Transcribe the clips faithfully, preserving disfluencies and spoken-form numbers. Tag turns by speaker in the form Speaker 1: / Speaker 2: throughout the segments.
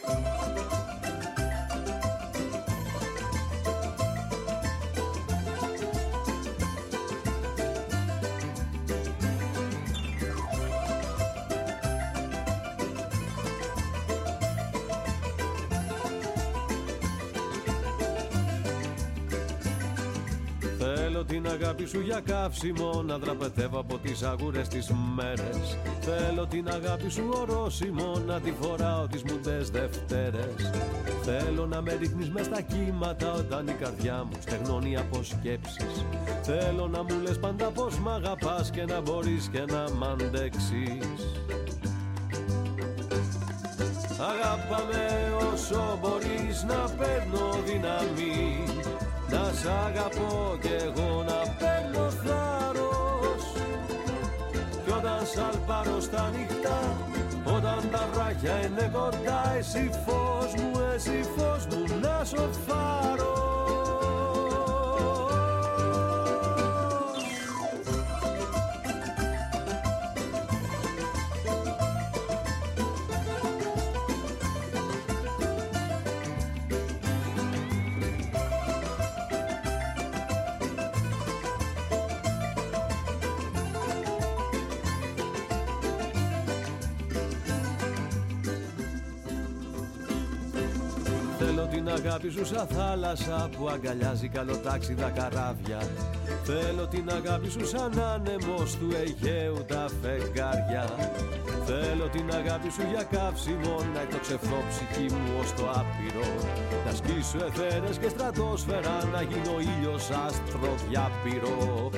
Speaker 1: Θέλω την αγάπη σου για καύσιμο, να δραπετεύω από τις αγούρες τις μέρες. Θέλω την αγάπη σου ορόσημο, να τη φοράω τις μουντές Δευτέρες. Θέλω να με ρίχνεις μες στα κύματα όταν η καρδιά μου στεγνώνει από σκέψεις. Θέλω να μου λες πάντα πως μ' αγαπάς και να μπορείς και να μ' αντέξεις. Αγάπαμε όσο μπορείς, να παίρνω δύναμη, να σ' αγαπώ κι εγώ να παίρνω θάρρος. Κι όταν σαλπάρω στα νυχτά, όταν τα βράχια είναι κοντά, εσύ φως μου, εσύ φως μου, να σοφάρω. Θέλω την αγάπη σου σαν θάλασσα που αγκαλιάζει καλοτάξιδα καράβια. Θέλω την αγάπη σου σαν άνεμος του Αιγαίου τα φεγγάρια. Θέλω την αγάπη σου για καύσιμο, να εκτοξευθώ ψυχή μου ως το άπειρο. Να σκίσω αιθέρες και στρατόσφαιρα, να γίνω ήλιος άστρο διάπειρο.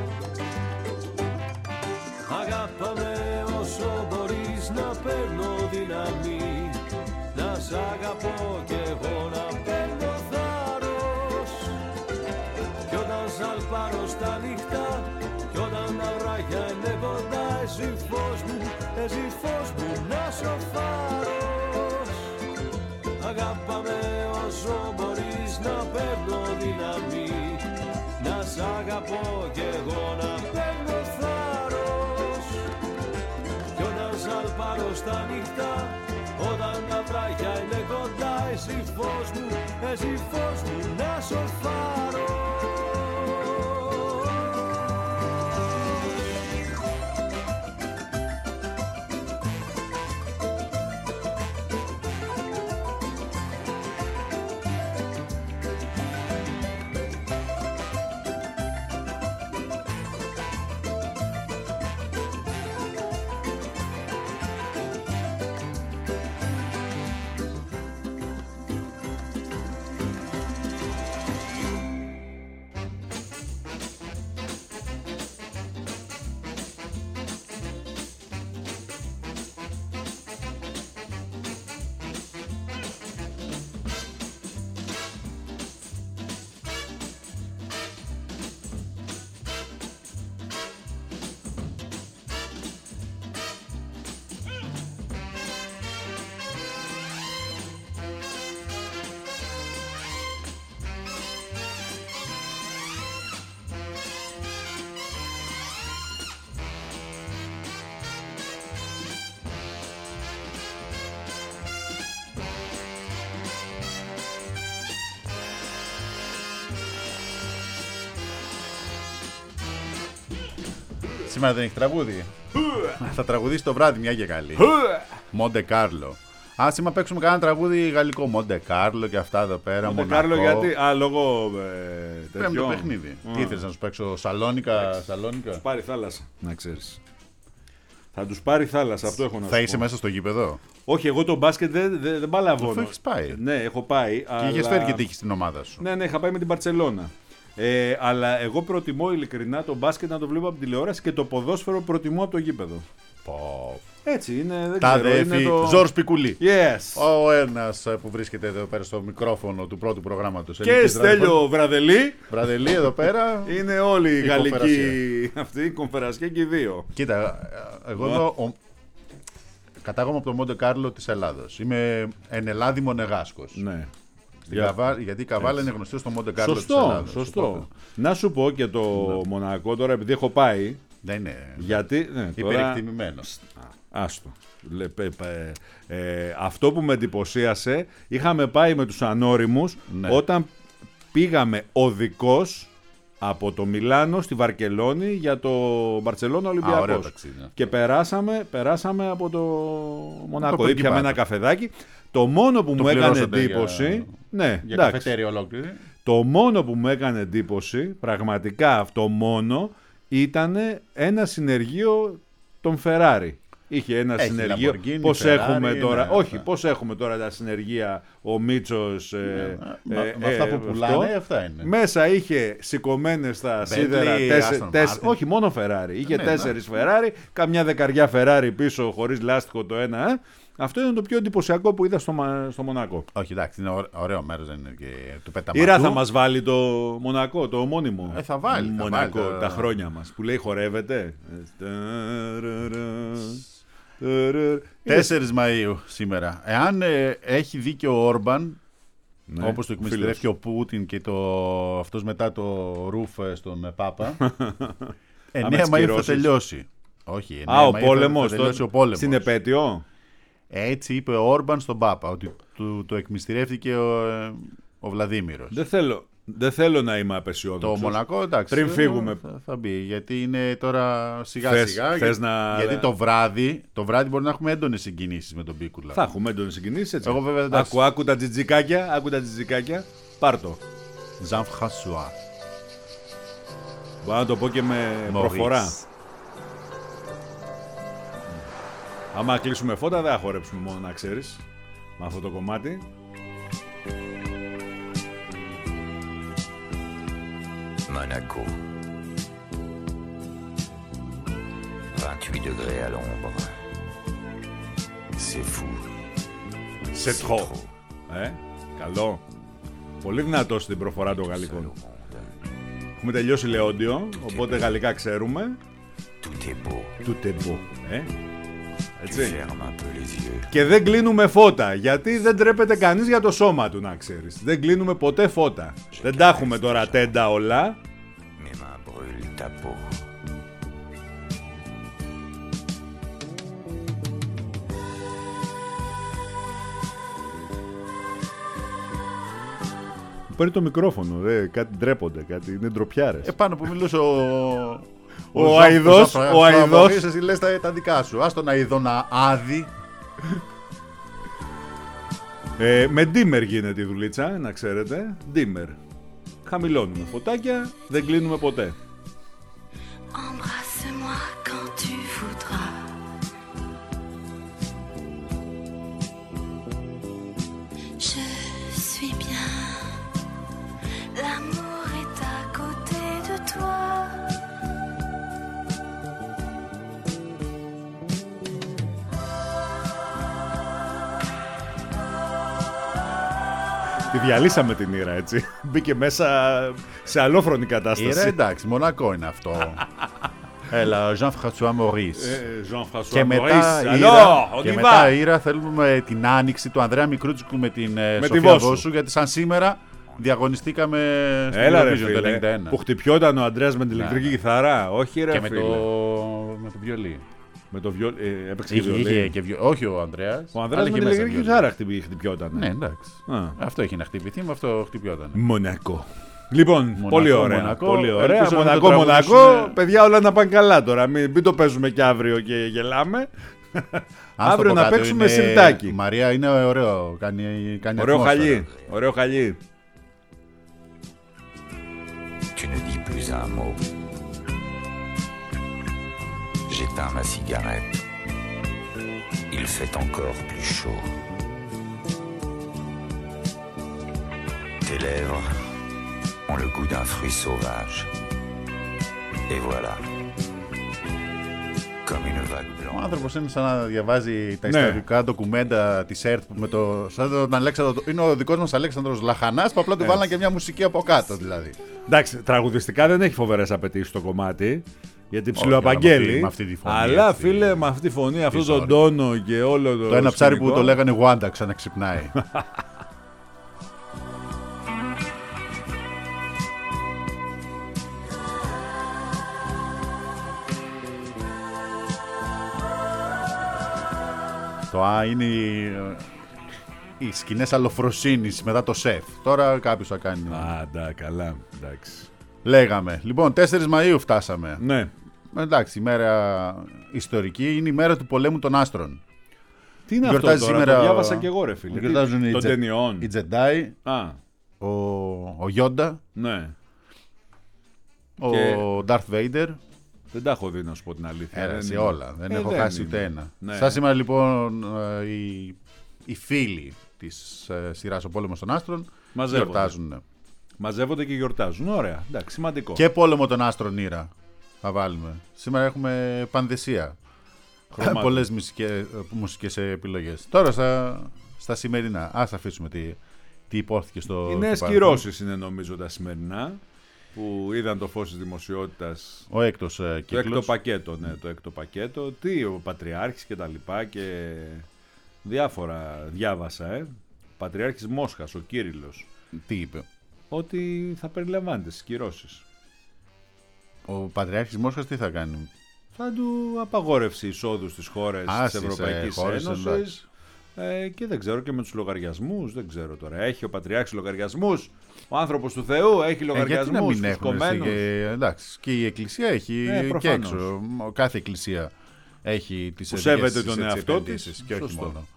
Speaker 1: Αγάπαμε όσο μπορείς, να παίρνω δύναμη, να σ' αγαπώ κι εγώ να παίρνω θάρρος. Κι όταν σαλπάρω στα νυχτά, κι όταν τα βράχια είναι κοντά, εσύ φως μου, εσύ φως μου, να σοφάρος. Αγάπαμε όσο μπορείς, να παίρνω δύναμη, να σ' αγαπώ κι εγώ να παίρνω θάρρος. Κι όταν σαλπάρω στα νυχτά, όταν τα βράχια είναι κοντά, εσύ φως μου, εσύ φως μου, να σοφάρω.
Speaker 2: Σήμερα δεν έχει τραγούδι. Θα τραγουδήσει το βράδυ μια και καλή. Μοντε Κάρλο. Α, σήμερα παίξουμε κανένα τραγούδι γαλλικό. Μοντε Κάρλο και αυτά εδώ πέρα.
Speaker 3: Μοντε Κάρλο γιατί. Α, λόγω. Ε,
Speaker 2: Πρέπει το παιχνίδι. Mm. Τι ήθελες να σου παίξω, Σαλόνικα. Σαλόνικα.
Speaker 3: Τους πάρει θάλασσα, να ξέρεις. Θα τους πάρει θάλασσα, αυτό έχω να σου
Speaker 2: Θα είσαι
Speaker 3: πω.
Speaker 2: μέσα στο γήπεδο.
Speaker 3: Όχι, εγώ το μπάσκετ δεν, δεν, δεν παλαβώνω.
Speaker 2: Αυτό έχεις πάει.
Speaker 3: Ναι, έχω πάει.
Speaker 2: Και
Speaker 3: αλλά...
Speaker 2: είχες φέρει και τύχη στην ομάδα σου.
Speaker 3: Ναι, ναι, είχα πάει με την Μπαρτσελώνα. Ε, αλλά εγώ προτιμώ ειλικρινά το μπάσκετ να το βλέπω από την τηλεόραση και το ποδόσφαιρο προτιμώ από το γήπεδο.
Speaker 2: Πω.
Speaker 3: Έτσι είναι, δεν
Speaker 2: Τα
Speaker 3: ξέρω.
Speaker 2: αδέφη,
Speaker 3: Είναι το...
Speaker 2: Ζορς Πικουλή.
Speaker 3: Yes.
Speaker 2: Ο ένας που βρίσκεται εδώ πέρα στο μικρόφωνο του πρώτου προγράμματος.
Speaker 3: Και Στέλιο Βραδελή.
Speaker 2: Βραδελή εδώ πέρα.
Speaker 3: Είναι όλοι οι γαλλικοί αυτοί, η Κομφερασιέ και οι δύο.
Speaker 2: Κοίτα, εγώ εδώ ο... κατάγομαι από το Μοντε Κάρλο της Ελλάδος. Είμαι ενελάδη μονεγάσκος.
Speaker 3: Ναι.
Speaker 2: Καβά... Γιατί η Καβάλα έτσι είναι γνωστή στο Μοντε Κάρλο της
Speaker 3: σωστό,
Speaker 2: Ελλάδος.
Speaker 3: Σωστό.
Speaker 2: Οπότε...
Speaker 3: Να σου πω και το ναι. Μονακό τώρα, επειδή έχω πάει.
Speaker 2: Δεν είναι.
Speaker 3: Γιατί. Ναι,
Speaker 2: υπερεκτιμημένο.
Speaker 3: Άστο. Λε, πε, πε, ε, αυτό που με εντυπωσίασε, είχαμε πάει με τους ανώριμους
Speaker 2: Ναι.
Speaker 3: όταν πήγαμε οδικός από το Μιλάνο στη Βαρκελόνη για το Μπαρτσελόνα
Speaker 2: Α, ωραίο
Speaker 3: Ολυμπιακός.
Speaker 2: ταξίδι.
Speaker 3: Και περάσαμε, περάσαμε από το Μονακό.
Speaker 2: Το
Speaker 3: Ήπιαμε ένα καφεδάκι. Το μόνο που
Speaker 2: Το
Speaker 3: μου έκανε
Speaker 2: πληρώσατε
Speaker 3: εντύπωση.
Speaker 2: για-
Speaker 3: Ναι,
Speaker 2: Για
Speaker 3: εντάξει.
Speaker 2: καφετέρια ολόκληρη.
Speaker 3: Το μόνο που μου έκανε εντύπωση, πραγματικά αυτό μόνο, ήταν ένα συνεργείο των Ferrari. Είχε ένα
Speaker 2: Έχει
Speaker 3: συνεργείο.
Speaker 2: Lamborghini,
Speaker 3: Πώς
Speaker 2: Ferrari,
Speaker 3: έχουμε τώρα.
Speaker 2: ναι,
Speaker 3: όχι,
Speaker 2: αυτά.
Speaker 3: πώς έχουμε τώρα τα συνεργεία, ο Μίτσος. Ε,
Speaker 2: Με
Speaker 3: ε,
Speaker 2: με αυτά
Speaker 3: ε,
Speaker 2: που πουλάνε,
Speaker 3: αυτό.
Speaker 2: αυτά είναι.
Speaker 3: Μέσα είχε σηκωμένες στα
Speaker 2: Bentley,
Speaker 3: σίδερα τέσσε-
Speaker 2: Aston
Speaker 3: τέσσε-
Speaker 2: Martin.
Speaker 3: όχι μόνο Ferrari. Είχε
Speaker 2: Ναι,
Speaker 3: τέσσερις Ferrari, καμιά δεκαριά Ferrari πίσω χωρίς λάστιχο το ένα. Ε. Αυτό είναι το πιο εντυπωσιακό που είδα στο, Μα- στο Μονακό.
Speaker 2: Όχι, εντάξει, είναι ωραίο, ωραίο μέρος, δεν είναι και του πεταματού.
Speaker 3: Ήρα θα μας βάλει το Μονακό, το ομώνυμο.
Speaker 2: Ε, θα βάλει, θα
Speaker 3: Μονακό,
Speaker 2: βάλει,
Speaker 3: τα
Speaker 2: θα-
Speaker 3: χρόνια μας. Που λέει χορεύεται.
Speaker 2: τέσσερις Μαΐου σήμερα. Εάν ε, έχει δίκιο ο Όρμπαν,
Speaker 3: Ναι,
Speaker 2: όπως το εκμυστηρεύει ο Πούτιν και το, αυτός μετά το ρούφ ε, στον ε, Πάπα, εννέα Μαΐου θα
Speaker 3: κυρώσεις.
Speaker 2: τελειώσει. Όχι,
Speaker 3: Α, ο
Speaker 2: εννέα Μαΐου θα-
Speaker 3: πόλεμος.
Speaker 2: θα τελειώσει
Speaker 3: το-
Speaker 2: ο πόλεμος.
Speaker 3: Στην επέτειο.
Speaker 2: Έτσι είπε ο Όρμπαν στον Πάπα, ότι του, το εκμυστηρεύτηκε ο, ε, ο Βλαδίμηρος.
Speaker 3: Δεν θέλω, δεν θέλω να είμαι
Speaker 2: Το
Speaker 3: απεσιόδοξος.
Speaker 2: Μονακό, εντάξει.
Speaker 3: Πριν
Speaker 2: ε,
Speaker 3: φύγουμε.
Speaker 2: Θα, θα μπει. Γιατί είναι τώρα σιγά
Speaker 3: Θες-
Speaker 2: σιγά.
Speaker 3: θες
Speaker 2: για-
Speaker 3: να-
Speaker 2: Γιατί το βράδυ, το βράδυ μπορεί να έχουμε έντονες συγκινήσεις με τον Πίκουλα.
Speaker 3: Θα έχουμε έντονες συγκινήσεις, έτσι.
Speaker 2: Εγώ βέβαια, εντάξει.
Speaker 3: Άκου, άκου τα τζιτζικάκια, άκου τα τζιτζικάκια. Πάρ' το.
Speaker 2: Ζαν Φρασουά.
Speaker 3: Μπορώ να το πω και με προφορά. Άμα κλείσουμε φώτα δεν θα χορέψουμε μόνο, να ξέρεις. Με αυτό το κομμάτι.
Speaker 4: Monaco. vingt-huit degrés à l'ombre. C'est fou.
Speaker 3: Σε τχό. Ε, καλό. Πολύ δυνατό στην προφορά των γαλλικών. Έχουμε τελειώσει Λεόντιο, οπότε γαλλικά ξέρουμε.
Speaker 4: Tout est beau.
Speaker 3: Του τεμπό. Ε,
Speaker 4: Tu
Speaker 3: έτσι.
Speaker 4: fermes un peu les yeux.
Speaker 3: Και δεν κλείνουμε φώτα, γιατί δεν τρέπεται κανείς για το σώμα του, να ξέρεις. Δεν κλείνουμε ποτέ φώτα. Δεν τα έχουμε τώρα τέντα όλα.
Speaker 4: Mes mains brûlent ta peau.
Speaker 3: Παίρνει το μικρόφωνο, δε, κάτι ντρέπονται, κάτι είναι ντροπιάρες.
Speaker 2: Επάνω που μιλούσε ο.
Speaker 3: Ο
Speaker 2: Ζαν-
Speaker 3: Αηδός,
Speaker 2: Ζαν-
Speaker 3: ο
Speaker 2: Ζαν-
Speaker 3: Αηδός.
Speaker 2: Εσύ λες τα, τα δικά σου. Ας τον Αηδό να άδει.
Speaker 3: Ε, με ντίμερ γίνεται η δουλίτσα, να ξέρετε. Ντίμερ. Χαμηλώνουμε φωτάκια, δεν κλείνουμε ποτέ.
Speaker 5: Embrasse-moi quand tu voudras. Je suis bien. L'amour est à côté de toi.
Speaker 3: Τη διαλύσαμε την Ήρα, έτσι. Μπήκε μέσα σε αλόφρονη κατάσταση.
Speaker 2: Ήρα, εντάξει, Μονακό είναι αυτό. Έλα, Ζαν Φρασουά Μωρίς.
Speaker 3: Ε, Jean-François
Speaker 2: Και μετά,
Speaker 3: Maurice.
Speaker 2: Ήρα,
Speaker 3: Alors, on
Speaker 2: και
Speaker 3: y
Speaker 2: μετά
Speaker 3: va.
Speaker 2: Ήρα θέλουμε την άνοιξη του Ανδρέα Μικρούτσικου με την ε,
Speaker 3: τη
Speaker 2: Σοφία
Speaker 3: Βόσου.
Speaker 2: Βόσου, γιατί σαν σήμερα διαγωνιστήκαμε στην
Speaker 3: Έλα ρε
Speaker 2: Eurovision το
Speaker 3: φίλε,
Speaker 2: ενενήντα ένα.
Speaker 3: που χτυπιόταν ο Αντρέας με την ηλεκτρική
Speaker 2: Ναι.
Speaker 3: κιθάρα. Όχι ρε
Speaker 2: Και με
Speaker 3: φίλε.
Speaker 2: το, με το βιολί.
Speaker 3: Με το βιολί, ε, έπαιξε και
Speaker 2: Είχε,
Speaker 3: βιολί.
Speaker 2: είχε και βιο... Όχι ο Ανδρέας.
Speaker 3: Ο Ανδρέας
Speaker 2: αλλά
Speaker 3: με
Speaker 2: είχε
Speaker 3: την
Speaker 2: μέσα
Speaker 3: ηλεκτρική
Speaker 2: βιολί.
Speaker 3: κιθάρα χτυπη- χτυπιόταν.
Speaker 2: Ναι, εντάξει.
Speaker 3: Α.
Speaker 2: Αυτό έχει να χτυπηθεί, με αυτό χτυπιόταν.
Speaker 3: Μονακό. Λοιπόν,
Speaker 2: Μονακό,
Speaker 3: πολύ ωραία.
Speaker 2: Μονακό.
Speaker 3: Πολύ ωραία.
Speaker 2: Ελπίζω να
Speaker 3: Μονακό,
Speaker 2: το
Speaker 3: Μονακό.
Speaker 2: τραγουδήσουν.
Speaker 3: Παιδιά, όλα να πάνε καλά τώρα. Μην, μην το παίζουμε και αύριο και γελάμε.
Speaker 2: Ας το
Speaker 3: Αύριο
Speaker 2: πω
Speaker 3: να
Speaker 2: κάτω,
Speaker 3: παίξουμε
Speaker 2: είναι-
Speaker 3: σιρτάκι.
Speaker 2: Μαρία είναι ωραίο. Κάνει, κάνει
Speaker 3: Ωραίο
Speaker 2: ατμόσφαιρα.
Speaker 3: χαλί. Ωραίο χαλί.
Speaker 4: Tu ne dis plus un mot. J'éteins ma cigarette. Il fait encore plus chaud. Tes lèvres ont le goût d'un fruit sauvage. Et voilà. Comme une vague
Speaker 2: Ο
Speaker 4: blanche.
Speaker 2: άνθρωπος είναι σαν να διαβάζει τα
Speaker 3: Ναι.
Speaker 2: ιστορικά ντοκουμέντα της ΕΡΤ με το, σαν τον Αλέξανδρο, είναι ο δικός μας Αλέξανδρος Λαχανάς που απλά του βάλανε και μια μουσική από κάτω δηλαδή.
Speaker 3: Εντάξει, τραγουδιστικά δεν έχει φοβερές απαιτήσεις το κομμάτι. Γιατί
Speaker 2: Όχι,
Speaker 3: ψιλοαπαγγέλει.
Speaker 2: αλλά με αυτή- με αυτή τη φωνή,
Speaker 3: Αλλά
Speaker 2: αυτή.
Speaker 3: φίλε, με αυτή τη φωνή, αυτόν τον
Speaker 2: sorry.
Speaker 3: τόνο και όλο το.
Speaker 2: Το ένα ψάρι που
Speaker 3: σκηνικό.
Speaker 2: το λέγανε Wanda ξαναξυπνάει. Το Α είναι οι, οι σκηνές αλλοφροσύνης μετά το σεφ. Τώρα κάποιος θα κάνει.
Speaker 3: Α, ντα, καλά, εντάξει.
Speaker 2: Λέγαμε. Λοιπόν, τέσσερις Μαΐου φτάσαμε.
Speaker 3: Ναι.
Speaker 2: Εντάξει, η μέρα ιστορική είναι η μέρα του πολέμου των άστρων.
Speaker 3: Τι είναι
Speaker 2: Γιορτάζει
Speaker 3: αυτό τώρα,
Speaker 2: σήμερα,
Speaker 3: το διάβασα και εγώ ρε φίλε.
Speaker 2: γιορτάζουν οι
Speaker 3: Των
Speaker 2: Τζε-
Speaker 3: ταινιών.
Speaker 2: Οι Τζεντάι,
Speaker 3: Α,
Speaker 2: ο, ο Γιόντα,
Speaker 3: ναι.
Speaker 2: ο
Speaker 3: Και-
Speaker 2: Darth Vader.
Speaker 3: Δεν τα έχω δει να σου πω την αλήθεια.
Speaker 2: Έρασε
Speaker 3: Δεν είναι.
Speaker 2: όλα. Δεν
Speaker 3: Ε,
Speaker 2: έχω
Speaker 3: δεν
Speaker 2: χάσει
Speaker 3: είναι.
Speaker 2: ούτε ένα.
Speaker 3: Ναι.
Speaker 2: Σαν σήμερα λοιπόν ε, οι, οι φίλοι της ε, σειράς Ο Πόλεμος των Άστρων
Speaker 3: Μαζεύονται.
Speaker 2: γιορτάζουν.
Speaker 3: Μαζεύονται και γιορτάζουν. Ωραία, εντάξει, σημαντικό.
Speaker 2: Και Πόλεμο των Άστρων Ήρα θα βάλουμε. Σήμερα έχουμε πανδεσία.
Speaker 3: Χρωμάτων.
Speaker 2: Πολλές μουσικές, μουσικές επιλογές. Τώρα στα, στα σημερινά. Ας αφήσουμε τι, τι υπόθηκε στο.
Speaker 3: Οι νέες
Speaker 2: στο παρελθόν.
Speaker 3: κυρώσεις είναι νομίζω τα σημερινά που είδαν το φως της δημοσιότητας.
Speaker 2: Ο έκτος ε,
Speaker 3: Το
Speaker 2: κύκλος.
Speaker 3: έκτο πακέτο, ναι, το έκτο πακέτο. Τι, ο Πατριάρχης και τα λοιπά και διάφορα διάβασα, ε. Ο Πατριάρχης Μόσχας, ο Κύριλλος,
Speaker 2: Τι είπε.
Speaker 3: ότι θα περιλαμβάνεται στις κυρώσεις.
Speaker 2: Ο Πατριάρχης Μόσχας τι θα κάνει.
Speaker 3: Θα του απαγόρευση εισόδου στις χώρες
Speaker 2: Α,
Speaker 3: της
Speaker 2: στις, ε,
Speaker 3: Ευρωπαϊκής
Speaker 2: χώρες,
Speaker 3: Ένωσης.
Speaker 2: εντάξει.
Speaker 3: Ε, και δεν ξέρω και με τους λογαριασμούς, δεν ξέρω τώρα. Έχει ο Πατριάρχης λογαριασμούς, ο άνθρωπος του Θεού έχει
Speaker 2: Ε, γιατί να
Speaker 3: λογαριασμούς
Speaker 2: μην
Speaker 3: στους
Speaker 2: έχουν εσύ,
Speaker 3: κομμένους.
Speaker 2: και, εντάξει, και η Εκκλησία έχει
Speaker 3: Ε,
Speaker 2: και
Speaker 3: προφανώς.
Speaker 2: έξω. Κάθε Εκκλησία έχει τις
Speaker 3: Που
Speaker 2: δικές
Speaker 3: σέβεται
Speaker 2: της,
Speaker 3: τον
Speaker 2: έτσι,
Speaker 3: εαυτό
Speaker 2: επενδύσεις
Speaker 3: της.
Speaker 2: και όχι
Speaker 3: Σωστό.
Speaker 2: μόνο.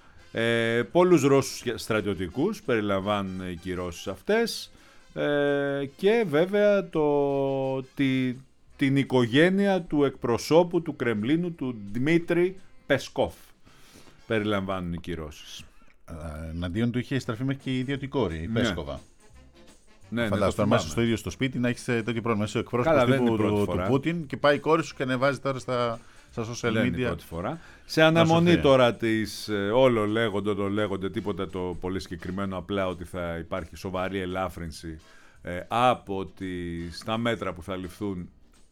Speaker 3: Ε, πολλούς Ρώσους στρατιωτικούς περιλαμβάνουν οι κυρώσεις αυτές ε, και βέβαια το, τη, την οικογένεια του εκπροσώπου του Κρεμλίνου, του Δημήτρη Πεσκόφ, περιλαμβάνουν οι κυρώσεις.
Speaker 2: Ε, Εναντίον του είχε στραφεί μέχρι και η ίδια του κόρη, η
Speaker 3: Ναι.
Speaker 2: Πέσκοβα.
Speaker 3: Ναι, ναι, το
Speaker 2: Φαντάζομαι
Speaker 3: θυμάμαι.
Speaker 2: μέσα στο ίδιο στο σπίτι να έχει τέτοιο πρόβλημα. Είσαι ο
Speaker 3: Καλά,
Speaker 2: εκπρόσωπος
Speaker 3: δεν είναι
Speaker 2: τύπου
Speaker 3: η πρώτη
Speaker 2: του, του
Speaker 3: φορά.
Speaker 2: Πούτιν και πάει η κόρη σου και ανεβάζει τώρα στα, στα social
Speaker 3: Δεν είναι η
Speaker 2: media.
Speaker 3: πρώτη φορά. Σε αναμονή
Speaker 2: Σοφία.
Speaker 3: τώρα της, ε, όλο λέγονται, το λέγονται, τίποτα το πολύ συγκεκριμένο, απλά ότι θα υπάρχει σοβαρή ελάφρυνση ε, από τις, τα μέτρα που θα ληφθούν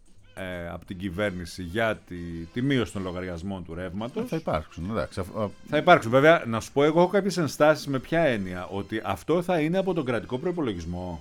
Speaker 3: ε, από την κυβέρνηση για τη, τη μείωση των λογαριασμών του ρεύματος.
Speaker 2: Θα υπάρξουν. Εντάξει. Α, α,
Speaker 3: Θα υπάρξουν. Βέβαια, να σου πω, εγώ έχω κάποιες ενστάσεις με ποια έννοια, ότι αυτό θα είναι από τον κρατικό προϋπολογισμό.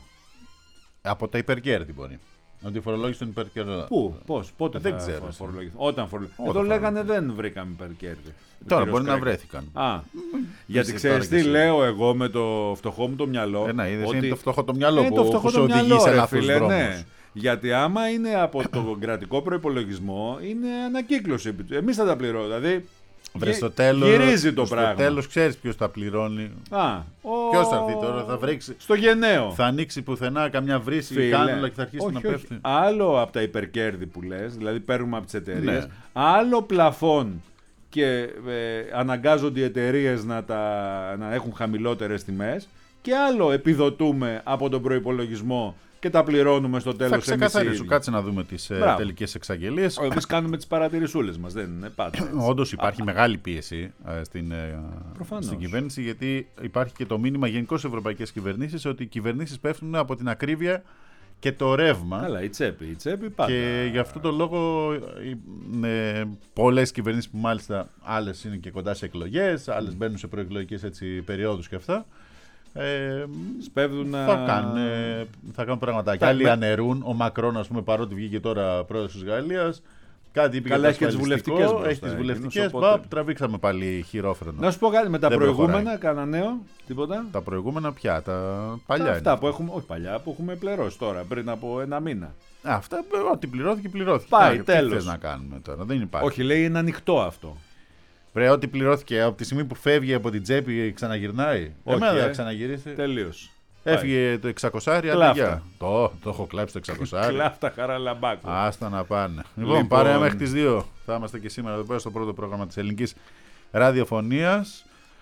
Speaker 2: Από τα υπερκέρδη μπορεί. Ότι η φορολόγηση των υπερκέρδων.
Speaker 3: Πού, πώς, πότε
Speaker 2: Δεν
Speaker 3: θα
Speaker 2: ξέρω,
Speaker 3: θα
Speaker 2: εσύ.
Speaker 3: φορολογηθούν. Όταν φορολογηθούν.
Speaker 2: Όταν
Speaker 3: Εδώ λέγανε δεν βρήκαμε υπερκέρδη. Ο
Speaker 2: Τώρα
Speaker 3: κύριος
Speaker 2: μπορεί να
Speaker 3: Κρέκος.
Speaker 2: βρέθηκαν.
Speaker 3: Α, γιατί
Speaker 2: Είσαι
Speaker 3: ξέρεις
Speaker 2: τώρα
Speaker 3: τι
Speaker 2: κι εσύ.
Speaker 3: λέω εγώ με το φτωχό μου το μυαλό.
Speaker 2: Ε, να είδες,
Speaker 3: ότι-
Speaker 2: είναι το φτωχό το μυαλό
Speaker 3: είναι
Speaker 2: που,
Speaker 3: το
Speaker 2: που
Speaker 3: φτωχό
Speaker 2: σε
Speaker 3: το
Speaker 2: οδηγεί
Speaker 3: μυαλό,
Speaker 2: σε
Speaker 3: ρε
Speaker 2: λάθος
Speaker 3: φίλε,
Speaker 2: δρόμους.
Speaker 3: ναι. Γιατί άμα είναι από τον κρατικό προϋπολογισμό, είναι ανακύκλωση. Εμείς θα τα πληρώνουμε. Δηλαδή,
Speaker 2: Βρε,
Speaker 3: γυ-
Speaker 2: στο τέλος,
Speaker 3: γυρίζει το
Speaker 2: στο
Speaker 3: πράγμα.
Speaker 2: τέλος ξέρεις ποιος τα πληρώνει.
Speaker 3: Α, ο...
Speaker 2: Ποιος θα έρθει τώρα, θα βρέξει.
Speaker 3: Στο γενναίο.
Speaker 2: Θα ανοίξει πουθενά καμιά βρύση ή
Speaker 3: Φίλε,
Speaker 2: κάνουλα και θα αρχίσει
Speaker 3: όχι,
Speaker 2: να
Speaker 3: όχι.
Speaker 2: πέφτει.
Speaker 3: Άλλο από τα υπερκέρδη που λες, δηλαδή παίρνουμε από τις εταιρείες,
Speaker 2: Ναι.
Speaker 3: άλλο πλαφόν και ε, αναγκάζονται οι εταιρείες να, τα, να έχουν χαμηλότερες τιμές και άλλο επιδοτούμε από τον προϋπολογισμό και τα πληρώνουμε στο
Speaker 2: Θα
Speaker 3: τέλος εμείς οι
Speaker 2: ξεκαθαρίσουν.
Speaker 3: ίδιοι.
Speaker 2: Κάτσε να δούμε τις ε,
Speaker 3: Μπράβο.
Speaker 2: τελικές εξαγγελίες.
Speaker 3: Εμείς κάνουμε τις παρατηρησούλες μας, δεν είναι πάντα έτσι.
Speaker 2: Όντως υπάρχει μεγάλη πίεση ε, στην, ε,
Speaker 3: Προφανώς.
Speaker 2: στην κυβέρνηση, γιατί υπάρχει και το μήνυμα γενικώς στις ευρωπαϊκές κυβερνήσεις ότι οι κυβερνήσεις πέφτουν από την ακρίβεια και το ρεύμα.
Speaker 3: Καλά, η τσέπη, η τσέπη πάντα.
Speaker 2: Και γι' αυτό το λόγο ε, πολλές κυβερνήσεις που μάλιστα άλλες είναι και κοντά σε εκλογές, άλλες μπαίνουν σε προεκλογικές έτσι, περιόδους και αυτά. Ε,
Speaker 3: Σπέβδουν να...
Speaker 2: θα, κάνουν, ε, θα κάνουν πραγματάκια.
Speaker 3: Τα-
Speaker 2: Άλλοι
Speaker 3: με-
Speaker 2: αναιρούν. Ο Μακρόν, ας πούμε, παρότι βγήκε τώρα πρόεδρος της Γαλλίας, κάτι είπε
Speaker 3: Καλά,
Speaker 2: για το
Speaker 3: έχει και τις
Speaker 2: ασφαλιστικό,
Speaker 3: βουλευτικές μπροστά,
Speaker 2: έχει τις
Speaker 3: εκείνος,
Speaker 2: βουλευτικές.
Speaker 3: οπότε-
Speaker 2: Μπαπ, τραβήξαμε πάλι χειρόφρενο.
Speaker 3: Να σου πω κάτι, με τα
Speaker 2: Δεν
Speaker 3: προηγούμενα,
Speaker 2: προχωράει.
Speaker 3: κάνα νέο, τίποτα.
Speaker 2: Τα προηγούμενα πια, τα παλιά
Speaker 3: Τα αυτά
Speaker 2: είναι.
Speaker 3: που έχουμε, όχι παλιά, που έχουμε πληρώσει τώρα, πριν από ένα μήνα.
Speaker 2: Α, αυτά, ό,τι πληρώθηκε, πληρώθηκε.
Speaker 3: Πάει,
Speaker 2: Τι
Speaker 3: τέλος.
Speaker 2: θες να κάνουμε τώρα, δεν υπάρχει.
Speaker 3: Όχι, λέει είναι ανοιχτό αυτό.
Speaker 2: Πρέπει ό,τι πληρώθηκε από τη στιγμή που φεύγει από την τσέπη ξαναγυρνάει.
Speaker 3: Όχι,
Speaker 2: Εμένα δεν
Speaker 3: ε.
Speaker 2: θα ξαναγυρίσει.
Speaker 3: Τελείως.
Speaker 2: Έφυγε το εξακόσια.
Speaker 3: Κλάφτα.
Speaker 2: Αντιγεια. Το, το έχω κλάψει το εξακόσια.
Speaker 3: Κλάφτα χαρά λαμπάκου.
Speaker 2: Άστα να πάνε. Λοιπόν,
Speaker 3: Λοιπόν,
Speaker 2: παρέα μέχρι τις δύο. Θα είμαστε και σήμερα εδώ πέρα στο πρώτο πρόγραμμα της ελληνικής ραδιοφωνίας.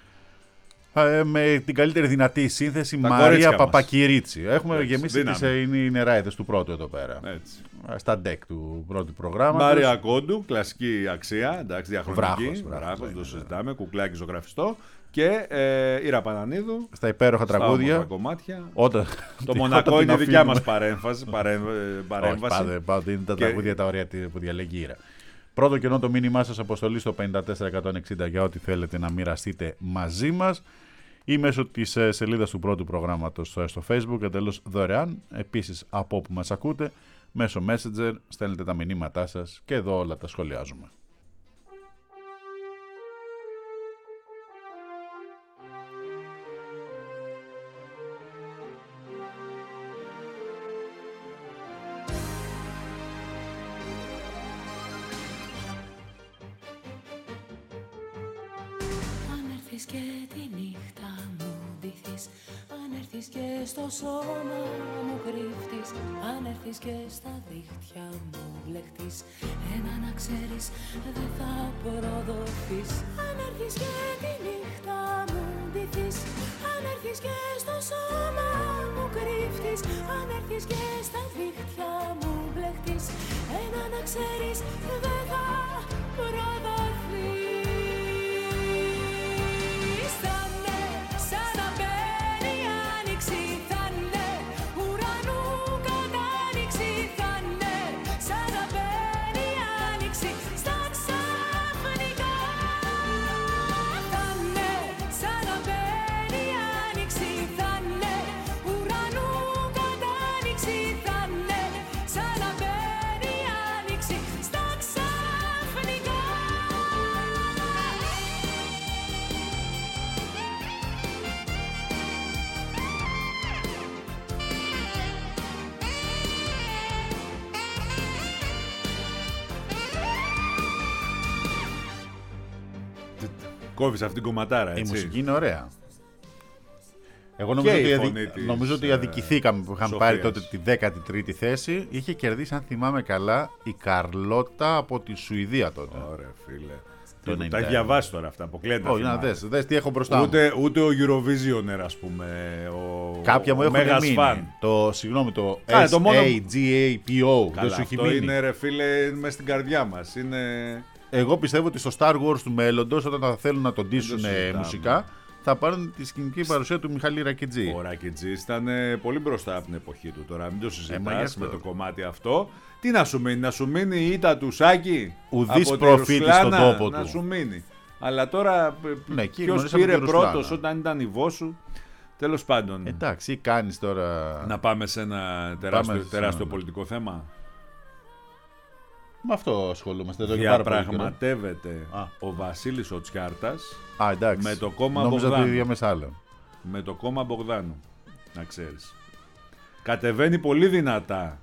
Speaker 2: Ε, με την καλύτερη δυνατή σύνθεση,
Speaker 3: Τα
Speaker 2: Μαρία
Speaker 3: κορίτσια μας.
Speaker 2: Παπακυρίτσι. Έχουμε
Speaker 3: Έτσι,
Speaker 2: γεμίσει
Speaker 3: δύναμη.
Speaker 2: τις ε, είναι οι νεράιδες του πρώτου εδώ πέρα.
Speaker 3: Έτσι.
Speaker 2: Στα ντεκ του πρώτου προγράμματος.
Speaker 3: Μάρια Κόντου, κλασική αξία, εντάξει, διαχρονική.
Speaker 2: Βράχος, βράχος,
Speaker 3: Βράχος,
Speaker 2: είναι,
Speaker 3: το
Speaker 2: ναι.
Speaker 3: συζητάμε, κουκλάκι ζωγραφιστό. Και ε, Ήρα Πανανίδου,
Speaker 2: Στα υπέροχα
Speaker 3: στα
Speaker 2: τραγούδια.
Speaker 3: όμορφα κομμάτια.
Speaker 2: Όταν,
Speaker 3: Το Μονακό
Speaker 2: όταν
Speaker 3: είναι
Speaker 2: την
Speaker 3: δικιά
Speaker 2: αφήνουμε.
Speaker 3: μας παρέμφαση. παρέμ- ε,
Speaker 2: Όχι,
Speaker 3: παρέμβαση.
Speaker 2: πάντα, πάντα είναι τα
Speaker 3: Και-
Speaker 2: τραγούδια τα ωραία που διαλέγει η Ήρα. Πρώτο κενό το μήνυμά σας αποστολή στο πέντε τέσσερα ένα έξι μηδέν για ό,τι θέλετε να μοιραστείτε μαζί μας ή μέσω της ε, σελίδας του πρώτου προγράμματος ε, στο Facebook, εντελώς δωρεάν. Επίσης από όπου μας ακούτε, μέσω Messenger στέλνετε τα μηνύματά σας και εδώ όλα τα σχολιάζουμε.
Speaker 6: έρθεις και τη νύχτα μου ντυθείς, αν έρθεις και στο σώμα μου κρύφτεις, αν έρθεις και στα δίχτυα μου μπλεχτείς, ένα να ξέρεις δεν θα προδοθείς. Αν έρθεις και τη νύχτα μου ντυθείς, αν έρθεις και στο σώμα μου κρύφτεις, αν έρθεις και στα δίχτυα μου μπλεχτείς, ένα να ξέρεις δεν θα προδοθείς.
Speaker 3: Κόβεις αυτήν την κομματάρα, έτσι.
Speaker 2: Η μουσική είναι ωραία. Εγώ νομίζω ότι, αδι... νομίζω ότι αδικηθήκαμε που είχαμε πάρει τότε τη δέκατη τρίτη θέση. Είχε κερδίσει, αν θυμάμαι καλά, η Καρλότα από τη Σουηδία τότε.
Speaker 3: Ωραία, φίλε. Τα έχει διαβάσει τώρα αυτά, αποκλείεται.
Speaker 2: Όχι, να δες, δες τι έχω μπροστά
Speaker 3: ούτε, μου. Ούτε ο Eurovisioner, ας πούμε. Ο,
Speaker 2: κάποια μου έχουν μείνει.
Speaker 3: Φαν.
Speaker 2: Το, συγγνώμη, το
Speaker 3: Ά,
Speaker 2: S A G A P O.
Speaker 3: Καλά,
Speaker 2: δεν σου έχει
Speaker 3: αυτό
Speaker 2: μείνει.
Speaker 3: Είναι, ρε φίλε, μες στην καρδιά μας. Είναι...
Speaker 2: Εγώ πιστεύω ότι στο Star Wars του μέλλοντος, όταν θα θέλουν να τον ντύσουν μουσικά, θα πάρουν τη σκηνική παρουσία του Μιχάλη Ρακετζή.
Speaker 3: Ο Ρακετζής ήταν πολύ μπροστά από την εποχή του. Τώρα μην το συζητάς με το κομμάτι αυτό. Τι να σου μείνει, να σου μείνει η ήττα του Σάκη.
Speaker 2: Ουδής προφήτη στον τόπο
Speaker 3: να
Speaker 2: του.
Speaker 3: σου μείνει. Αλλά τώρα
Speaker 2: ναι,
Speaker 3: ποιος πήρε πρώτος όταν ήταν η Βόσου. Τέλος πάντων.
Speaker 2: Εντάξει, κάνεις τώρα.
Speaker 3: Να πάμε σε ένα τεράστιο, τεράστιο πολιτικό θέμα.
Speaker 2: Με αυτό ασχολούμαστε εδώ και πάρα πολύ.
Speaker 3: Διαπραγματεύεται ο Βασίλης ο Τσιάρτας
Speaker 2: Α, εντάξει.
Speaker 3: με το κόμμα
Speaker 2: Νόμιζα
Speaker 3: Μπογδάνου.
Speaker 2: Το
Speaker 3: με το κόμμα Μπογδάνου, να ξέρεις. Κατεβαίνει πολύ δυνατά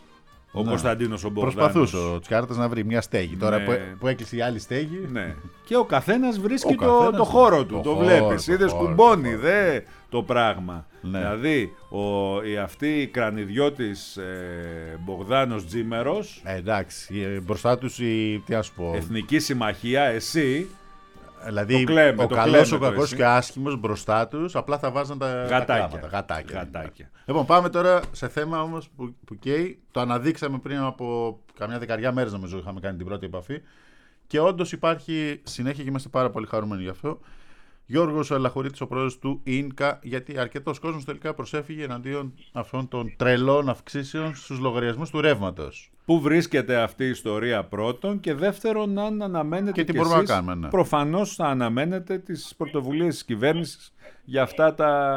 Speaker 3: ο να. Κωνσταντίνος ο Μπογδάνος.
Speaker 2: Προσπαθούσε ο Τσιάρτας να βρει μια στέγη.
Speaker 3: Ναι.
Speaker 2: Τώρα που, που έκλεισε η άλλη στέγη.
Speaker 3: Ναι. Και ο καθένας βρίσκει
Speaker 2: ο
Speaker 3: το,
Speaker 2: καθένας
Speaker 3: το χώρο του. Το,
Speaker 2: το
Speaker 3: βλέπεις.
Speaker 2: το
Speaker 3: Είδες κουμπώνει δε το πράγμα.
Speaker 2: Ναι.
Speaker 3: Δηλαδή ο, η, αυτή η κρανιδιώτης ε, Μπογδάνος Τζίμερος.
Speaker 2: Ε, εντάξει. Μπροστά τους η. Τι να σου πω.
Speaker 3: Εθνική Συμμαχία, εσύ.
Speaker 2: Δηλαδή
Speaker 3: κλαίμε,
Speaker 2: ο καλός, ο κακός και ο άσχημος μπροστά τους απλά θα βάζαν τα
Speaker 3: γατάκια.
Speaker 2: Τα γατάκια.
Speaker 3: γατάκια.
Speaker 2: Λοιπόν, πάμε τώρα σε θέμα όμως που, που καίει. Το αναδείξαμε πριν από καμιά δεκαριά μέρες, νομίζω, είχαμε κάνει την πρώτη επαφή. Και όντως υπάρχει συνέχεια και είμαστε πάρα πολύ χαρούμενοι γι' αυτό. Γιώργος Λαχουρίτης, ο πρόεδρος του ΙΝΚΑ, γιατί αρκετός κόσμος τελικά προσέφυγε εναντίον αυτών των τρελών αυξήσεων στους λογαριασμούς του ρεύματος.
Speaker 3: Πού βρίσκεται αυτή η ιστορία πρώτον και δεύτερον, αν αναμένετε
Speaker 2: και,
Speaker 3: και
Speaker 2: τι μπορούμε
Speaker 3: εσείς,
Speaker 2: να κάνουμε, ναι.
Speaker 3: Προφανώς θα αναμένετε τις πρωτοβουλίες της κυβέρνησης για αυτά τα,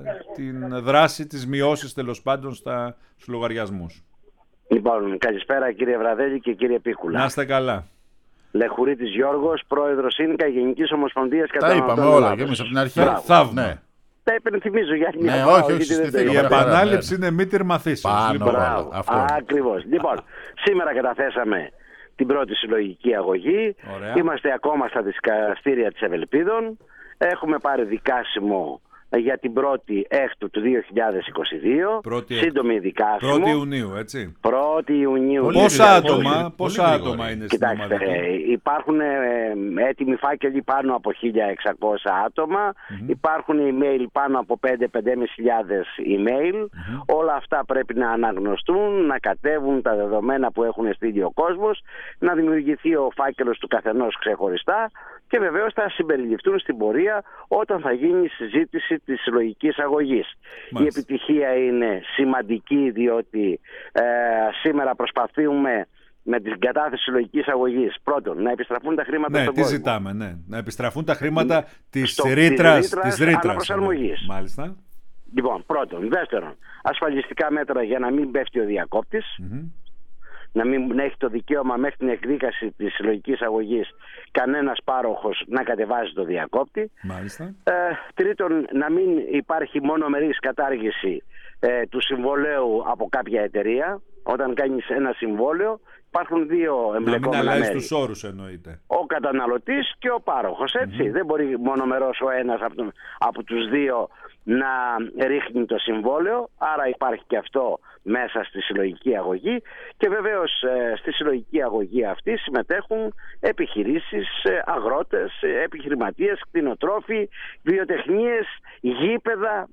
Speaker 3: την δράση, τις μειώσεις τέλος πάντων στα, στους λογαριασμούς.
Speaker 7: Λοιπόν, καλησπέρα κύριε Βραδέλη και κύριε Πίκουλα.
Speaker 3: Να είστε καλά.
Speaker 7: Λεχουρίτης Γιώργος, πρόεδρος ΙΝΚΑ, Γενικής Ομοσπονδίας
Speaker 2: Καταναλωτών. Τα είπαμε όλα και εμείς από την αρχή.
Speaker 3: Θαύμα.
Speaker 2: Ναι.
Speaker 7: Τα υπενθυμίζω για άλλη μια
Speaker 2: ναι,
Speaker 7: φορά.
Speaker 2: όχι, όχι,
Speaker 3: η επανάληψη είναι μήτηρ μαθήσεως.
Speaker 2: Λοιπόν,
Speaker 7: ακριβώς. Λοιπόν, σήμερα καταθέσαμε την πρώτη συλλογική αγωγή.
Speaker 3: Ωραία.
Speaker 7: Είμαστε ακόμα στα δικαστήρια της Ευελπίδων. Έχουμε πάρει δικάσιμο για την πρώτη έκτου του δύο χιλιάδες είκοσι δύο.
Speaker 3: Πρώτη,
Speaker 7: σύντομη δικάσιμο.
Speaker 3: πρώτη Ιουνίου, έτσι.
Speaker 7: πρώτη Ιουνίου.
Speaker 3: Πολύ πόσα άτομα, πολύ, πόσα πολύ άτομα είναι στην
Speaker 7: Κοιτάξτε,
Speaker 3: ομαδική?
Speaker 7: υπάρχουν ε, έτοιμοι φάκελοι πάνω από χίλια εξακόσια άτομα. Mm-hmm. Υπάρχουν email πάνω από πέντε με πέντε χιλιάδες email. Mm-hmm. Όλα αυτά πρέπει να αναγνωστούν, να κατέβουν τα δεδομένα που έχουν στείλει ο κόσμος, να δημιουργηθεί ο φάκελος του καθενός ξεχωριστά και βεβαίως θα συμπεριληφθούν στην πορεία όταν θα γίνει η συζήτηση της συλλογικής αγωγής. Μάλιστα. Η επιτυχία είναι σημαντική διότι ε, σήμερα προσπαθούμε με την κατάθεση συλλογικής αγωγής πρώτον να επιστραφούν τα χρήματα
Speaker 3: ναι,
Speaker 7: στον
Speaker 3: τι
Speaker 7: κόσμο.
Speaker 3: ζητάμε, ναι. Να επιστραφούν τα χρήματα
Speaker 7: ναι.
Speaker 3: της ρήτρας, της ρήτρας
Speaker 7: αναπροσαρμογής.
Speaker 3: Μάλιστα.
Speaker 7: Λοιπόν, πρώτον. Δεύτερον, ασφαλιστικά μέτρα για να μην πέφτει ο διακόπτης. Mm-hmm. Να μην έχει το δικαίωμα μέχρι την εκδίκαση της συλλογικής αγωγής κανένας πάροχος να κατεβάζει το διακόπτη.
Speaker 3: Μάλιστα.
Speaker 7: Ε, τρίτον, να μην υπάρχει μονομερής κατάργηση ε, του συμβολέου από κάποια εταιρεία. Όταν κάνεις ένα συμβόλαιο, υπάρχουν δύο εμπλεκόμενα μέρη.
Speaker 3: Να μην αλλάζει τους όρους εννοείται.
Speaker 7: Ο καταναλωτής και ο πάροχος, έτσι. Mm-hmm. Δεν μπορεί μονομερός ο ένας από, τον, από τους δύο να ρίχνει το συμβόλαιο, άρα υπάρχει και αυτό μέσα στη συλλογική αγωγή και βεβαίως ε, στη συλλογική αγωγή αυτή συμμετέχουν επιχειρήσεις, ε, αγρότες, ε, επιχειρηματίες, κτηνοτρόφοι, βιοτεχνίες, γήπεδα,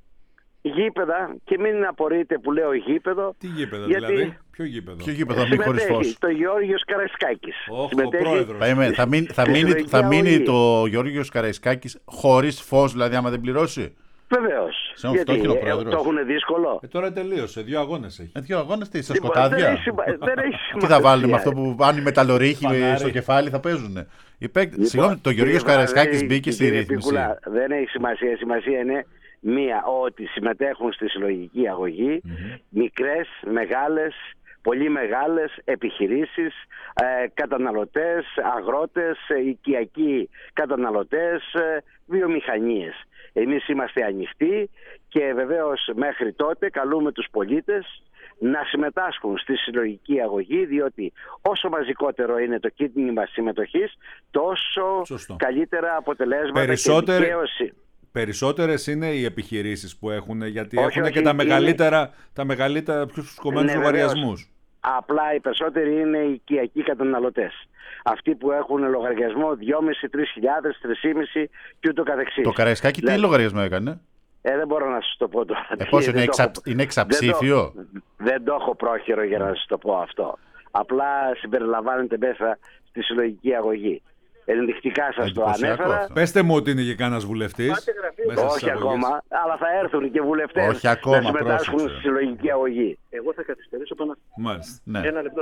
Speaker 7: γήπεδα και μην απορείτε που λέω γήπεδο.
Speaker 3: Τι γήπεδο
Speaker 7: γιατί
Speaker 3: δηλαδή, ποιο γήπεδο?
Speaker 2: Ποιο γήπεδο, μη χωρίς φως?
Speaker 7: Το Γιώργος Καραϊσκάκης.
Speaker 3: Όχι, ο πρόεδρος.
Speaker 2: Θα, θα, μείνει, θα, μείνει, θα μείνει το Γιώργος Καραϊσκάκης χωρίς φως, δηλαδή άμα δεν πληρώσει?
Speaker 7: Βεβαίως.
Speaker 2: Σε γιατί
Speaker 7: ε,
Speaker 2: το
Speaker 7: έχουν δύσκολο.
Speaker 3: Ε, τώρα τελείωσε, δύο αγώνες έχει.
Speaker 2: Ε, δύο αγώνες τι, στα
Speaker 7: Λοιπόν,
Speaker 2: σκοτάδια?
Speaker 7: δεν έχει σημα- δεν έχει
Speaker 2: Τι θα βάλουν με
Speaker 7: σημασία.
Speaker 2: αυτό που πάνε με τα λωρίχη
Speaker 3: Φανάρι.
Speaker 2: στο κεφάλι, θα παίζουν?
Speaker 7: Λοιπόν,
Speaker 2: Συγγνώμη, το Γιώργος
Speaker 7: κύριε
Speaker 2: Καραϊσκάκης
Speaker 7: Βραδέη,
Speaker 2: μπήκε στη
Speaker 7: κύριε
Speaker 2: ρύθμιση.
Speaker 7: Πίκουλα, δεν έχει σημασία. Η σημασία είναι μία, ότι συμμετέχουν στη συλλογική αγωγή mm-hmm. μικρές, μεγάλες, πολύ μεγάλες επιχειρήσεις, ε, καταναλωτές, αγρότες, ε, οικιακοί καταναλωτές, ε, βιομηχανίες. Εμείς είμαστε ανοιχτοί και βεβαίως μέχρι τότε καλούμε τους πολίτες να συμμετάσχουν στη συλλογική αγωγή, διότι όσο μαζικότερο είναι το κίνημα συμμετοχής, τόσο
Speaker 3: Σωστό.
Speaker 7: καλύτερα αποτελέσματα
Speaker 3: Περισσότεροι...
Speaker 7: και δικαίωση.
Speaker 3: Περισσότερες είναι οι επιχειρήσεις που έχουν, γιατί
Speaker 7: Όχι,
Speaker 3: έχουν
Speaker 7: όχι,
Speaker 3: και τα
Speaker 7: είναι-
Speaker 3: μεγαλύτερα, τα μεγαλύτερα πιο κομμένους
Speaker 7: Ναι,
Speaker 3: λογαριασμούς.
Speaker 7: Απλά οι περισσότεροι είναι οι οικιακοί καταναλωτές. Αυτοί που έχουν λογαριασμό δυόμισι, τρεις χιλιάδες, τρεις και μισό και ούτω καθεξής.
Speaker 2: Το Καραϊσκάκη τι
Speaker 7: Δηλαδή,
Speaker 2: λογαριασμό έκανε?
Speaker 7: Ε, δεν μπορώ να σας το πω τώρα.
Speaker 2: Ε, πώς είναι,
Speaker 7: Δεν το
Speaker 2: εξα...
Speaker 7: έχω-
Speaker 2: είναι εξαψήφιο?
Speaker 7: Δεν το, δεν το έχω πρόχειρο για να σας το πω αυτό. Απλά συμπεριλαμβάνεται μέσα στη συλλογική αγωγή. Ενδεικτικά σας το
Speaker 2: Εντυπωσιακό
Speaker 7: ανέφερα.
Speaker 2: αυτό.
Speaker 3: Πέστε μου ότι είναι και κανένας βουλευτής. μέσα στις
Speaker 7: Όχι
Speaker 3: αγωγές.
Speaker 7: ακόμα, αλλά θα έρθουν και βουλευτές
Speaker 2: Όχι ακόμα,
Speaker 7: να συμμετάσχουν
Speaker 2: πρόσεξε.
Speaker 7: στη συλλογική αγωγή. Εγώ θα καθυστερήσω πάνω.
Speaker 3: Μάλιστα.
Speaker 2: Ναι.
Speaker 7: Ένα λεπτό.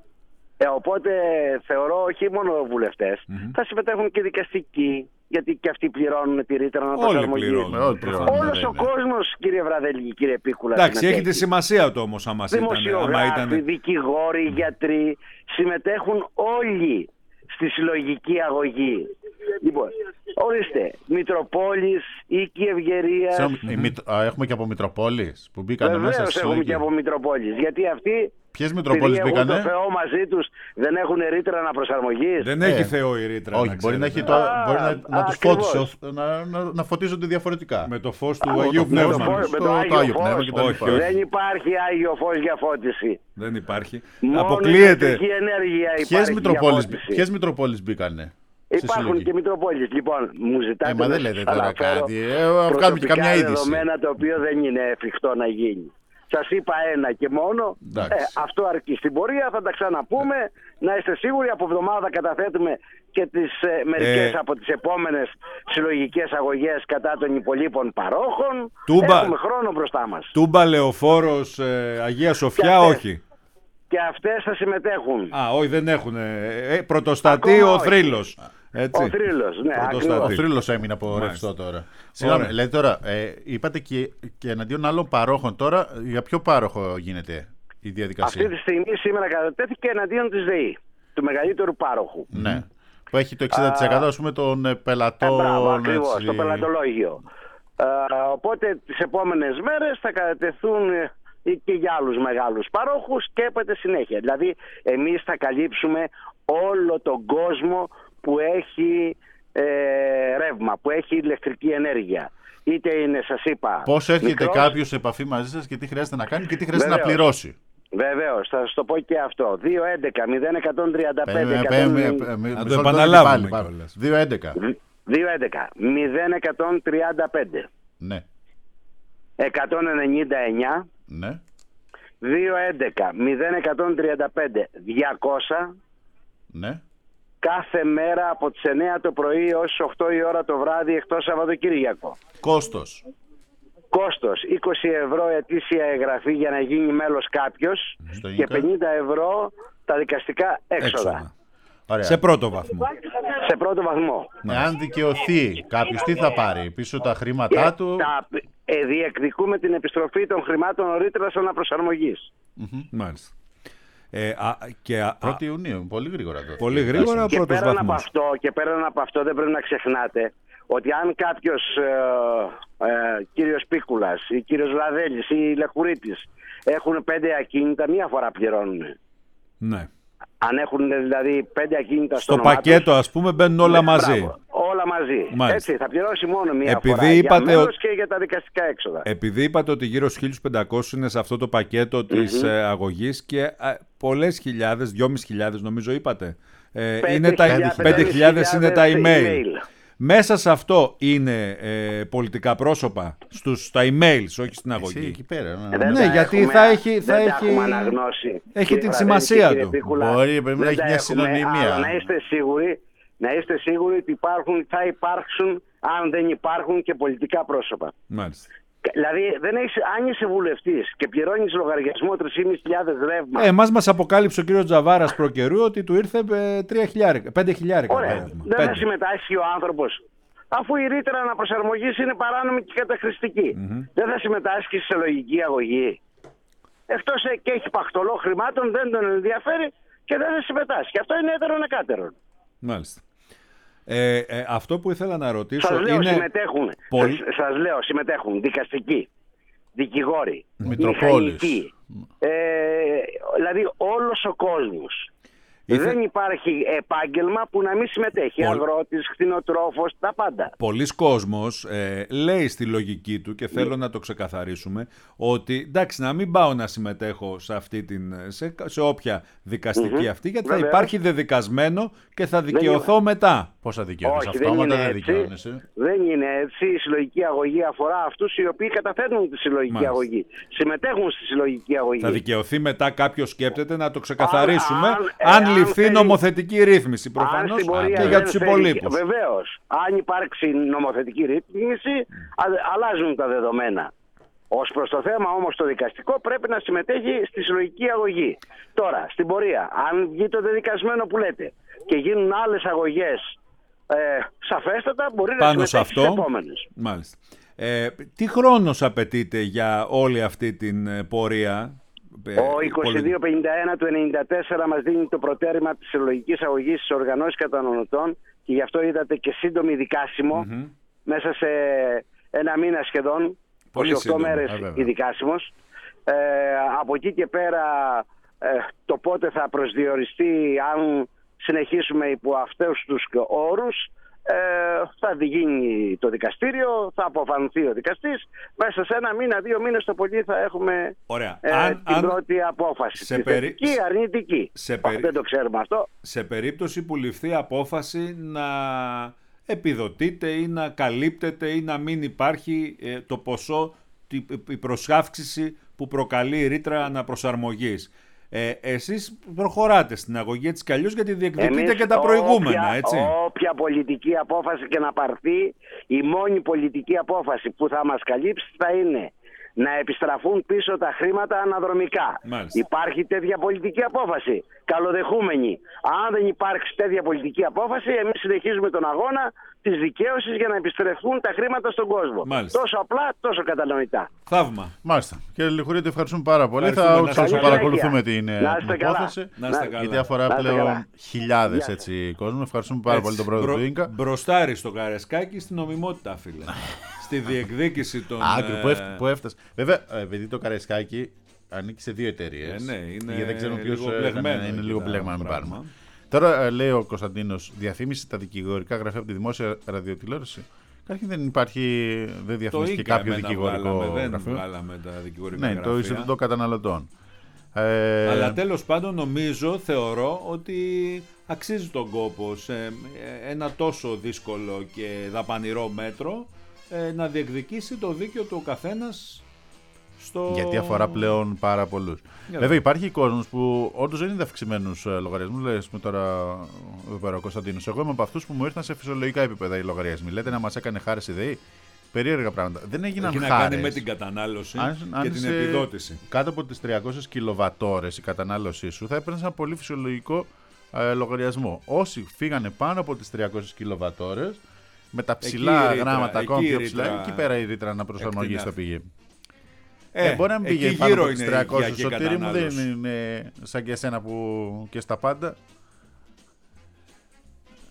Speaker 7: Ε, οπότε θεωρώ όχι μόνο βουλευτές,
Speaker 3: Μμμ.
Speaker 7: θα συμμετέχουν και δικαστικοί, γιατί και αυτοί πληρώνουν τη ρήτρα
Speaker 3: Όλοι
Speaker 7: αναπροσαρμογής.
Speaker 3: πληρώνουν.
Speaker 2: Όλοι πληρώνουν.
Speaker 7: Όλος
Speaker 2: ναι,
Speaker 7: ο
Speaker 2: ναι.
Speaker 7: κόσμος, κύριε Βραδέλη, κύριε Πίκουλα.
Speaker 3: Εντάξει, έχει
Speaker 7: συμμετέχει.
Speaker 3: τη σημασία του όμως άμα ήταν. Άμα
Speaker 7: Δημοσιογράφοι,
Speaker 3: ήταν...
Speaker 7: δικηγόροι, γιατροί, συμμετέχουν όλοι στη συλλογική αγωγή. Λοιπόν, ορίστε, Μητροπόλης, Οίκη Ευγερίας.
Speaker 2: Συγγνώμη, η Μητ- α, έχουμε και από Μητροπόλεις που μπήκαν μέσα
Speaker 7: Βεβαίως
Speaker 2: στη
Speaker 7: έχουμε
Speaker 2: συλλογική.
Speaker 7: και από Μητροπόλης. Γιατί αυτοί,
Speaker 2: Ποιες Μητροπόλεις
Speaker 7: επειδή έχουν
Speaker 2: μπήκανε?
Speaker 7: το Θεό μαζί τους, δεν έχουν ρήτρα αναπροσαρμογής.
Speaker 3: Δεν
Speaker 2: Ε,
Speaker 3: έχει Θεό η ρήτρα.
Speaker 2: Όχι,
Speaker 3: να
Speaker 2: μπορεί να,
Speaker 3: ξέρετε.
Speaker 2: έχει το,
Speaker 7: Α,
Speaker 2: μπορεί να, να τους
Speaker 7: ακριβώς.
Speaker 2: φώτισε, να, να, να φωτίζονται διαφορετικά.
Speaker 3: Με το φως του
Speaker 7: Α,
Speaker 3: Αγίου
Speaker 2: το πνεύμα.
Speaker 3: Πνεύματος.
Speaker 7: με
Speaker 2: το-
Speaker 7: το
Speaker 2: το
Speaker 7: Άγιο
Speaker 2: Άγιο
Speaker 7: Φως.
Speaker 2: Πνεύμα και τα
Speaker 3: Όχι,
Speaker 2: λοιπά.
Speaker 3: όχι.
Speaker 7: Δεν υπάρχει Άγιο Φως για φώτιση.
Speaker 3: Δεν υπάρχει.
Speaker 7: Μόνο
Speaker 3: Αποκλείεται.
Speaker 7: ηλεκτρική ενέργεια
Speaker 2: Ποιες
Speaker 7: υπάρχει
Speaker 2: Μητροπόλεις,
Speaker 7: για φώτιση.
Speaker 2: ποιες Μητροπόλεις μπήκανε? στη
Speaker 7: Υπάρχουν
Speaker 2: συλλογή?
Speaker 7: και Μητροπόλεις. Λοιπόν, μου ζητάτε
Speaker 2: Ε, μα
Speaker 7: να
Speaker 2: δεν λέτε
Speaker 7: σας
Speaker 2: τώρα
Speaker 7: αναφέρω
Speaker 2: κάτι. Ε, κάνουμε και
Speaker 7: προσωπικά
Speaker 2: καμιά είδηση.
Speaker 7: δεδομένα το οποίο δεν είναι εφικτό να γίνει. Σας είπα ένα και μόνο.
Speaker 2: Εντάξει.
Speaker 7: Ε, αυτό αρκεί. Στην πορεία θα τα ξαναπούμε. Να είστε σίγουροι, από εβδομάδα καταθέτουμε και τις ε, μερικές
Speaker 3: Ε,
Speaker 7: από τις επόμενες συλλογικές αγωγές κατά των υπολείπων παρόχων.
Speaker 3: Τούμπα-
Speaker 7: Έχουμε χρόνο μπροστά μας.
Speaker 3: Τούμπα, Λεωφόρος, ε, Αγία Σοφιά,
Speaker 7: αυτές.
Speaker 3: όχι.
Speaker 7: Και αυτές θα συμμετέχουν.
Speaker 3: Α, όχι, δεν έχουν. Ε, πρωτοστατή
Speaker 7: Ακόμα
Speaker 3: ο
Speaker 7: όχι.
Speaker 3: Θρύλος. Έτσι.
Speaker 7: Ο Θρύλος, ναι,
Speaker 3: Πρωτοστάτη.
Speaker 2: Ο
Speaker 7: ακριβώς.
Speaker 2: θρύλος έμεινε από
Speaker 3: Μάλιστα.
Speaker 2: ρευστό τώρα. Συγγνώμη,
Speaker 3: Ωραία.
Speaker 2: λέτε τώρα, ε, είπατε και, και εναντίον άλλων παρόχων τώρα, για ποιο πάροχο γίνεται η διαδικασία?
Speaker 7: Αυτή τη στιγμή σήμερα κατατέθηκε εναντίον της ΔΕΗ, του μεγαλύτερου πάροχου.
Speaker 2: Ναι. Που έχει το εξήντα τοις εκατό ας πούμε των ε,
Speaker 7: Ε,
Speaker 2: πελατών.
Speaker 7: μπράβο, ακριβώς,
Speaker 2: έτσι.
Speaker 7: το πελατολόγιο. Ε, οπότε τις επόμενες μέρες θα κατατεθούν ε, και για άλλους μεγάλους παρόχους και έπεται συνέχεια. Δηλαδή εμείς θα καλύψουμε όλο τον κόσμο που έχει ε, ρεύμα, που έχει ηλεκτρική ενέργεια. Είτε είναι, σας είπα,
Speaker 2: Πώς έρχεται
Speaker 7: μικρός.
Speaker 2: κάποιος σε επαφή μαζί σας και τι χρειάζεται να κάνει και τι χρειάζεται να
Speaker 7: Βεβαίως.
Speaker 2: πληρώσει?
Speaker 7: Βεβαίως, θα σας το πω και αυτό. δύο έντεκα μηδέν εκατόν τριάντα πέντε
Speaker 2: Περίμενε,
Speaker 7: εκατόν
Speaker 2: περίμενε,
Speaker 7: ενενήντα.
Speaker 2: ε, μισό
Speaker 3: Να το
Speaker 2: λεπτό,
Speaker 3: επαναλάβουμε
Speaker 2: πάλι, πάλι.
Speaker 3: κιόλας.
Speaker 2: δύο έντεκα.
Speaker 7: δύο έντεκα μηδέν εκατόν τριάντα πέντε
Speaker 2: Ναι,
Speaker 7: εκατόν ενενήντα εννιά
Speaker 2: ναι.
Speaker 7: δύο έντεκα μηδέν εκατόν τριάντα πέντε διακόσια
Speaker 2: Ναι.
Speaker 7: κάθε μέρα από τις εννιά το πρωί ως τις οκτώ η ώρα το βράδυ εκτός Σαββατοκύριακο.
Speaker 2: Κόστος.
Speaker 7: Κόστος είκοσι ευρώ ετήσια εγγραφή για να γίνει μέλος κάποιος
Speaker 2: Στο
Speaker 7: και
Speaker 2: ΙΚΑ.
Speaker 7: πενήντα ευρώ τα δικαστικά έξοδα.
Speaker 3: Έξοδα.
Speaker 2: Ωραία.
Speaker 3: Σε πρώτο βαθμό.
Speaker 7: Σε πρώτο βαθμό.
Speaker 2: Αν δικαιωθεί κάποιος, τι θα πάρει? Πίσω τα χρήματά
Speaker 7: Και
Speaker 2: του?
Speaker 7: τα, ε, διεκδικούμε την επιστροφή των χρημάτων νωρίτερα αναπροσαρμογής.
Speaker 3: Μάλιστα. Ε, α, και, α,
Speaker 2: πρώτη Ιουνίου, πολύ γρήγορα. Το
Speaker 3: πολύ γρήγορα
Speaker 7: Και
Speaker 3: πρώτος
Speaker 7: πέραν από
Speaker 3: βαθμός.
Speaker 7: αυτό, και πέραν από αυτό δεν πρέπει να ξεχνάτε ότι αν κάποιος ε, ε, κύριος Πίκουλας ή κύριος Λαδέλης ή Λεχουρίτης έχουν πέντε ακίνητα, μία φορά πληρώνουν.
Speaker 3: Ναι.
Speaker 7: Αν έχουν δηλαδή πέντε ακίνητα στο,
Speaker 3: στο πακέτο, ας πούμε, μπαίνουν όλα
Speaker 7: ναι,
Speaker 3: μαζί.
Speaker 7: Μπράβο, όλα μαζί.
Speaker 3: Μάλιστα.
Speaker 7: Έτσι, θα πληρώσει μόνο μία
Speaker 3: επειδή
Speaker 7: φορά
Speaker 3: είπατε
Speaker 7: για μέλος
Speaker 3: ότι...
Speaker 7: και για τα δικαστικά έξοδα.
Speaker 3: Επειδή είπατε ότι γύρω στους χίλιους πεντακόσιους είναι σε αυτό το πακέτο mm-hmm. της ε, αγωγής και ε, πολλές χιλιάδες, δυόμισι χιλιάδες νομίζω είπατε, ε, είναι τα, πέντε χιλιάδες είναι τα email. email. Μέσα σε αυτό είναι ε, πολιτικά πρόσωπα στους, στα emails, όχι στην αγωγή.
Speaker 2: Εσύ, εκεί πέρα, ναι,
Speaker 7: ναι,
Speaker 2: ναι
Speaker 7: γιατί
Speaker 2: έχουμε,
Speaker 7: θα έχει, θα
Speaker 2: δεν
Speaker 7: έχει, αναγνώσει.
Speaker 3: Έχει την σημασία του.
Speaker 7: Πίκουλα,
Speaker 2: μπορεί, πρέπει να έχει μια συνωνυμία.
Speaker 7: Να είστε σίγουροι, να είστε σίγουροι ότι υπάρχουν, θα υπάρξουν, αν δεν υπάρχουν, και πολιτικά πρόσωπα.
Speaker 3: Μάλιστα.
Speaker 7: Δηλαδή, δεν έχεις, αν είσαι βουλευτής και πληρώνεις λογαριασμό τρεις χιλιάδες πεντακόσια ρεύμα.
Speaker 3: Ε, εμάς μας αποκάλυψε ο κύριος Τζαβάρας προκαιρού ότι του ήρθε πέντε χιλιάδες.
Speaker 7: Ωραία. Δεν θα συμμετάσχει ο άνθρωπος. Αφού η ρήτρα αναπροσαρμογής είναι παράνομη και καταχρηστική. Mm-hmm. Δεν θα συμμετάσχει σε λογική αγωγή. Εκτός και έχει παχτολό χρημάτων, δεν τον ενδιαφέρει και δεν θα συμμετάσχει. Αυτό είναι έτερον εκάτερον.
Speaker 3: Μάλιστα. Ε, ε, αυτό που ήθελα να ρωτήσω
Speaker 7: σας λέω,
Speaker 3: είναι...
Speaker 7: Συμμετέχουν,
Speaker 3: Πολ...
Speaker 7: σας, σας λέω, συμμετέχουν δικαστικοί, δικηγόροι,
Speaker 2: μητροπόλεις.
Speaker 7: Ε, δηλαδή όλος ο κόσμος. Ήθε... Δεν υπάρχει επάγγελμα που να μην συμμετέχει. Πολ... Αγρότης, κτηνοτρόφος, τα πάντα.
Speaker 3: Πολλοί κόσμος ε, λέει στη λογική του, και θέλω mm. να το ξεκαθαρίσουμε, ότι εντάξει, να μην πάω να συμμετέχω σε, αυτή την, σε, σε όποια δικαστική mm-hmm. αυτή, γιατί Βέβαια. θα υπάρχει δεδικασμένο και θα δικαιωθώ δεν μετά.
Speaker 2: Πώς θα δικαιωθείς? Αυτόματα δεν δικαιώνεσαι.
Speaker 7: Δεν είναι έτσι. Η συλλογική αγωγή αφορά αυτούς οι οποίοι καταθέτουν τη συλλογική Μάλιστα. αγωγή. Συμμετέχουν στη συλλογική αγωγή.
Speaker 3: Θα δικαιωθεί μετά, κάποιος σκέπτεται να το ξεκαθαρίσουμε. Αν, αν, αν ληφθεί θέλει... νομοθετική ρύθμιση προφανώς και για τους υπολείπους.
Speaker 7: Βεβαίως. Αν υπάρξει νομοθετική ρύθμιση, αλλάζουν τα δεδομένα. Ως προς το θέμα όμως το δικαστικό πρέπει να συμμετέχει στη συλλογική αγωγή. Τώρα, στην πορεία, αν βγει το δεδικασμένο που λέτε και γίνουν άλλες αγωγές ε, σαφέστατα, μπορεί
Speaker 3: Πάνω
Speaker 7: να συμμετέχει στις επόμενες.
Speaker 3: Μάλιστα. Ε, τι χρόνος απαιτείται για όλη αυτή την πορεία?
Speaker 7: Ο είκοσι δύο πενήντα ένα του ενενήντα τέσσερα μας δίνει το προτέρημα της συλλογικής αγωγής στις οργανώσεις καταναλωτών και γι' αυτό είδατε και σύντομη δικάσιμο mm-hmm. μέσα σε ένα μήνα σχεδόν, είκοσι οκτώ μέρες η δικάσιμος. Ε, από εκεί και πέρα ε, το πότε θα προσδιοριστεί, αν συνεχίσουμε υπό αυτούς τους όρους, Ε, θα γίνει το δικαστήριο, θα αποφανθεί ο δικαστής. Μέσα σε ένα μήνα, δύο μήνες το πολύ θα έχουμε ε, αν, την αν, πρώτη απόφαση. Σε περί... θετική, αρνητική. Σε περί... Δεν το ξέρουμε αυτό.
Speaker 3: Σε περίπτωση που ληφθεί απόφαση να επιδοτείται ή να καλύπτεται ή να μην υπάρχει ε, το ποσό, η προσάυξηση που προκαλεί η ρήτρα αναπροσαρμογής. Ε, εσείς προχωράτε στην αγωγή έτσι κι αλλιώς, γιατί διεκδικείτε Εμείς και τα προηγούμενα, όποια, έτσι.
Speaker 7: Όποια πολιτική απόφαση και να πάρθει, η μόνη πολιτική απόφαση που θα μας καλύψει θα είναι να επιστραφούν πίσω τα χρήματα αναδρομικά. Μάλιστα. Υπάρχει τέτοια πολιτική απόφαση? Καλοδεχούμενη. Αν δεν υπάρξει τέτοια πολιτική απόφαση, εμείς συνεχίζουμε τον αγώνα της δικαίωσης για να επιστρεφούν τα χρήματα στον κόσμο.
Speaker 3: Μάλιστα.
Speaker 7: Τόσο απλά, τόσο κατανοητά.
Speaker 3: Θαύμα.
Speaker 2: Μάλιστα. Κύριε Λιχουρίδη, ευχαριστούμε πάρα πολύ. Θα σας παρακολουθούμε την υπόθεση. Γιατί αφορά πλέον χιλιάδες έτσι κόσμο. Ευχαριστούμε πάρα έτσι. πολύ τον πρόεδρο του Ίνκα.
Speaker 3: Μπροστάρι στο Καρεσκάκι στην νομιμότητα, φίλε. Στη διεκδίκηση των.
Speaker 2: Άκρη που, έφ, που έφτασε. Βέβαια, επειδή το Καρεσκάκι ανήκει σε δύο εταιρείες.
Speaker 3: Ε, ναι, είναι
Speaker 2: γιατί δεν ξέρουμε ποιος
Speaker 3: είναι.
Speaker 2: Είναι λίγο μπλεγμένο, μην πάρουμε. Τώρα λέει ο Κωνσταντίνος, διαφήμιση τα δικηγορικά γραφεία από τη δημόσια ραδιοτηλεόραση. Καταρχήν δεν υπάρχει, δεν διαφημίστηκε κάποιο δικηγορικό
Speaker 3: βγάλαμε,
Speaker 2: γραφείο.
Speaker 3: Δεν βγάλαμε τα δικηγορικά
Speaker 2: ναι,
Speaker 3: γραφεία.
Speaker 2: το Ινστιτούτο Καταναλωτών. Ε...
Speaker 3: Αλλά τέλος πάντων νομίζω, θεωρώ ότι αξίζει τον κόπο σε ένα τόσο δύσκολο και δαπανηρό μέτρο ε, να διεκδικήσει το δίκαιο του ο καθένας. Στο...
Speaker 2: Γιατί αφορά πλέον πάρα πολλούς. Για Βέβαια, υπάρχει κόσμος που όντως δεν είναι αυξημένους λογαριασμούς. Λες με τώρα εδώ πέρα ο Κωνσταντίνος. Εγώ είμαι από αυτούς που μου ήρθαν σε φυσιολογικά επίπεδα οι λογαριασμοί. Λέτε να μας έκανε χάρες η ΔΕΗ. Περίεργα πράγματα. Δεν έγιναν χάρες.
Speaker 3: Έχει να κάνει με την κατανάλωση αν, και αν την επιδότηση.
Speaker 2: Κάτω από τις τριακόσιες κιλοβατόρες η κατανάλωσή σου θα έπαιρνες ένα πολύ φυσιολογικό ε, λογαριασμό. Όσοι φύγανε πάνω από τις τριακόσιες κιλοβατόρες με τα ψηλά εκεί γράμματα ακόμα πιο ψηλά, εκεί πέρα η ρήτρα να προσαρμογεί στο πηγή. Ε, ε, μπορεί να μην πήγε πάνω από τις τριακόσιες. Ο Σωτήρη μου δεν είναι σαν και εσένα που και στα πάντα.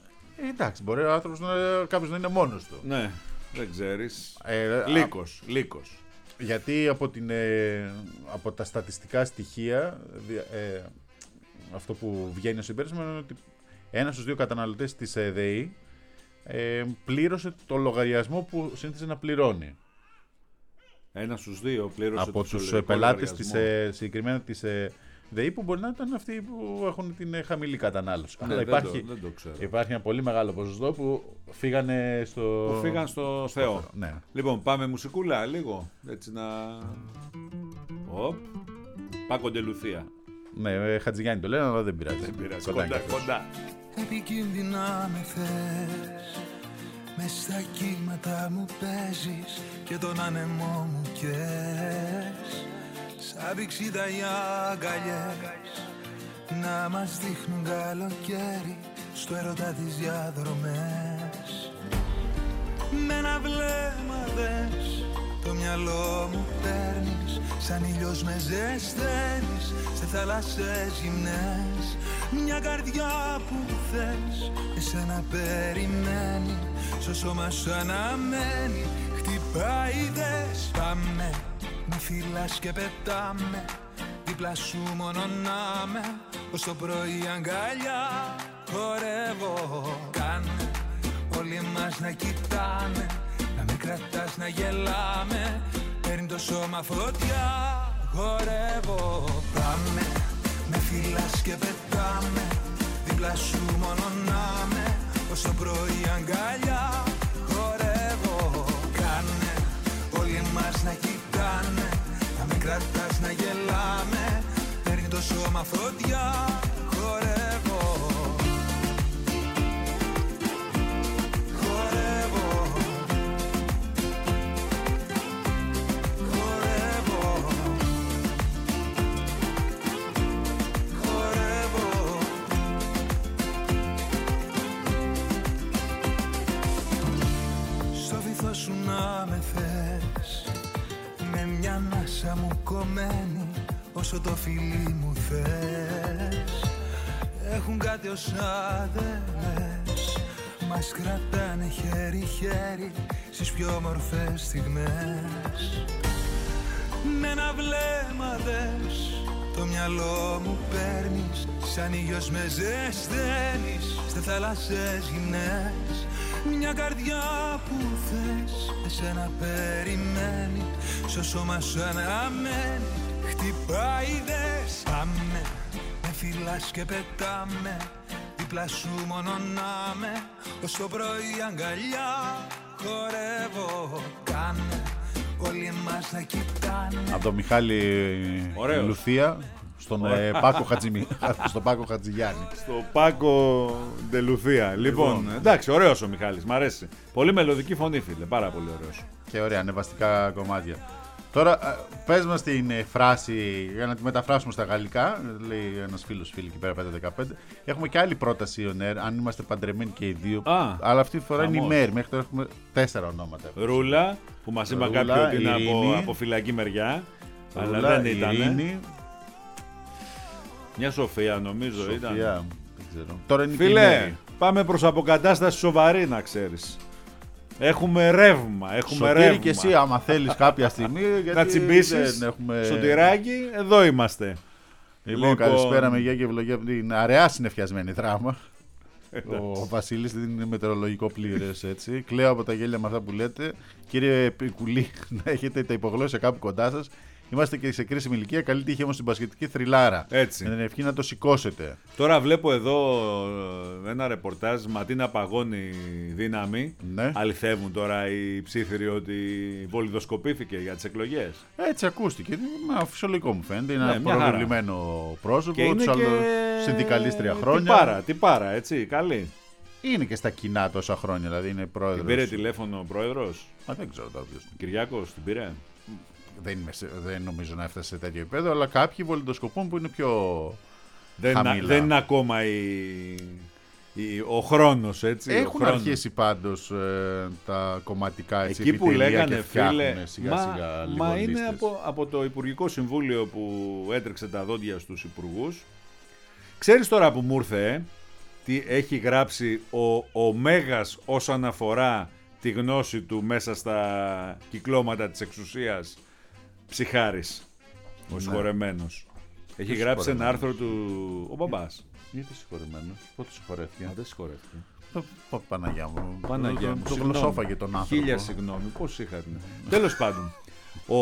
Speaker 2: Ε, εντάξει, μπορεί ο άνθρωπος να, κάποιος να είναι μόνος του.
Speaker 3: Ναι, δεν ξέρεις.
Speaker 2: Ε,
Speaker 3: Λύκος, λύκος.
Speaker 2: Γιατί από, την, ε, από τα στατιστικά στοιχεία, ε, αυτό που βγαίνει ως συμπέρασμα είναι ότι ένας στους δύο καταναλωτές της ΔΕΗ ε, πλήρωσε το λογαριασμό που σύνθεσε να πληρώνει.
Speaker 3: Ένας στους δύο πλήρωσε
Speaker 2: από τους πελάτες της, ε, συγκεκριμένα της ε, ΔΕΗ, που μπορεί να ήταν αυτοί που έχουν την ε, χαμηλή κατανάλωση.
Speaker 3: Ναι,
Speaker 2: Αλλά
Speaker 3: δεν
Speaker 2: υπάρχει,
Speaker 3: το, δεν το ξέρω.
Speaker 2: υπάρχει ένα πολύ μεγάλο ποσοστό που φύγανε στο,
Speaker 3: που φύγαν στο Θεό.
Speaker 2: στο, ναι.
Speaker 3: Λοιπόν, πάμε μουσικούλα λίγο, έτσι να... Οπ. Πάκο Ντελουθία.
Speaker 2: Ναι, ε, Χατζηγιάννη το λένε, αλλά δεν πειράζει.
Speaker 3: Δεν πειράζει,
Speaker 2: Κοντά
Speaker 3: κοντά,
Speaker 2: και αυτός.
Speaker 3: κοντά.
Speaker 8: Επικίνδυνα με θες, μες στα κύματα μου παίζεις και τον άνεμό μου καίς. Σαν πηξίδα οι αγκαλιές να μας δείχνουν καλοκαίρι στο έρωτα τις διαδρομές. Με ένα βλέμμα δες, το μυαλό μου παίρνεις, σαν ήλιος με ζεσταίνεις σε θάλασσες γυμνές. Μια καρδιά που θες, εσένα περιμένει, στο σώμα σου αναμένει. Χτυπάει δες, πάμε, μη φυλάς και πετάμε, δίπλα σου μόνο να με, ως το πρωί αγκαλιά χορεύω. Κάνε όλοι μας να κοιτάμε, να με κρατάς να γελάμε, παίρνει το σώμα φωτιά, χορεύω. Πάμε, με φυλάς και πετάμε, δίπλα σου μόνο να με, ως το πρωί αγκαλιά χορεύω. Κάνε όλοι μας να κοιτάνε, να με κρατάς να γελάμε, παίρνει το σώμα φωτιά, χορεύω. Σου να με θες, με μια ανάσα μου κομμένη, όσο το φιλί μου θες. Έχουν κάτι ως άδελες, μας κρατάνε χέρι-χέρι στις πιο όμορφες στιγμές. Με ένα βλέμμα δες, το μυαλό μου παίρνεις, σαν ήλιος με ζεσταίνεις σε θάλασσες γυμνές. Μια καρδιά που θες, εσένα περιμένει, στο σώμα σου αναμένει. Χτυπάει δες, πάμε, με φυλάς και πετάμε, δίπλα σου μόνο να με, ως το πρωί αγκαλιά χορεύω. Κάνε όλοι μας να κοιτάνε.
Speaker 2: Από τον Μιχάλη Λουθία στον ε, Πάκο, Χατζημι... στον Πάκο Χατζηγιάννη.
Speaker 3: Στο Πάκο Ντελουθία. Λοιπόν, λοιπόν, εντάξει, ωραίος ο Μιχάλης, μ' αρέσει. Πολύ μελωδική φωνή, φίλε, πάρα πολύ ωραίος.
Speaker 2: Και ωραία, ανεβαστικά κομμάτια. Τώρα, πες μας την φράση για να τη μεταφράσουμε στα γαλλικά. Λέει ένας φίλος φίλη εκεί πέρα, πέντε δεκαπέντε. Έχουμε και άλλη πρόταση on air, αν είμαστε παντρεμένοι και οι δύο. Α, αλλά αυτή τη φορά χαμός. Είναι η Μέρη. Μέχρι τώρα έχουμε τέσσερα ονόματα.
Speaker 3: Ρούλα, που μας είπαν κάποιοι ότι είναι από, από φυλακή μεριά. Ρούλα, αλλά δεν ήταν. Μια Σοφία νομίζω Σοφία, ήταν.
Speaker 2: Δεν ξέρω. Τώρα είναι
Speaker 3: φίλε, πάμε προς αποκατάσταση σοβαρή, να ξέρεις. Έχουμε ρεύμα, έχουμε
Speaker 2: Σωτήρη
Speaker 3: ρεύμα.
Speaker 2: Και εσύ άμα θέλεις κάποια στιγμή γιατί
Speaker 3: να τσιμπήσεις
Speaker 2: έχουμε...
Speaker 3: σωτηράκι, εδώ είμαστε.
Speaker 2: Λοιπόν, λοιπόν... καλησπέρα με υγεία και ευλογία από την αραιά συνεφιασμένη δράμα. Ο Βασίλης δεν είναι μετεωρολογικό πλήρες, έτσι. Κλαίω από τα γέλια με αυτά που λέτε. Κύριε Πικουλή, να έχετε τα υπογλώσια κάπου κοντά σας. Είμαστε και σε κρίσιμη ηλικία. Καλή τύχη όμως στην μπασκετική θρυλάρα.
Speaker 3: Έτσι.
Speaker 2: Με την ευχή να το σηκώσετε.
Speaker 3: Τώρα βλέπω εδώ ένα ρεπορτάζ. Ματίνα Παγώνη δύναμη.
Speaker 2: Ναι.
Speaker 3: Αληθεύουν τώρα οι ψήφιροι ότι βολιδοσκοπήθηκε για τις εκλογές.
Speaker 2: Έτσι ακούστηκε. Μα φυσιολογικό μου φαίνεται. Είναι ναι, ένα προβλημένο πρόσωπο.
Speaker 3: Και είναι και...
Speaker 2: συνδικαλίστρια χρόνια.
Speaker 3: Τι πάρα, τι πάρα, έτσι. Καλή.
Speaker 2: Είναι και στα κοινά τόσα χρόνια. Δηλαδή είναι πρόεδρος.
Speaker 3: Την πήρε τηλέφωνο ο πρόεδρος.
Speaker 2: Μα δεν ξέρω τώρα ποιος.
Speaker 3: Κυριάκος την πήρε.
Speaker 2: Δεν, είμαι, δεν νομίζω να έφτασε σε τέτοιο επίπεδο, αλλά κάποιοι βολιδοσκοπούν που είναι πιο
Speaker 3: δεν,
Speaker 2: χαμηλά.
Speaker 3: Δεν είναι ακόμα η, η, ο χρόνος, έτσι.
Speaker 2: Έχουν
Speaker 3: ο χρόνος.
Speaker 2: Αρχίσει πάντως ε, τα κομματικά έτσι,
Speaker 3: εκεί που λέγανε,
Speaker 2: και φίλε,
Speaker 3: σιγά, μα, σιγά, μα είναι από, από το Υπουργικό Συμβούλιο που έτρεξε τα δόντια στους υπουργούς. Ξέρεις τώρα που μου ήρθε, τι έχει γράψει ο, ο Μέγας όσον αφορά τη γνώση του μέσα στα κυκλώματα της εξουσίας, Ψυχάρης, ο συγχωρεμένος. Έχει
Speaker 2: Ποιος
Speaker 3: γράψει ένα
Speaker 2: συγχωρεμένος?
Speaker 3: άρθρο του ο μπαμπάς.
Speaker 2: Γιατί συγχωρεμένος, πότε συγχωρέθηκε?
Speaker 3: Α, δεν συγχωρέθηκε.
Speaker 2: Πα- πα- Παναγιά μου.
Speaker 3: Παναγιά μου,
Speaker 2: Το
Speaker 3: συγγνώμη.
Speaker 2: γλωσσόφαγε τον άνθρωπο.
Speaker 3: Χίλια συγγνώμη, πώς είχατε. Τέλος πάντων, ο,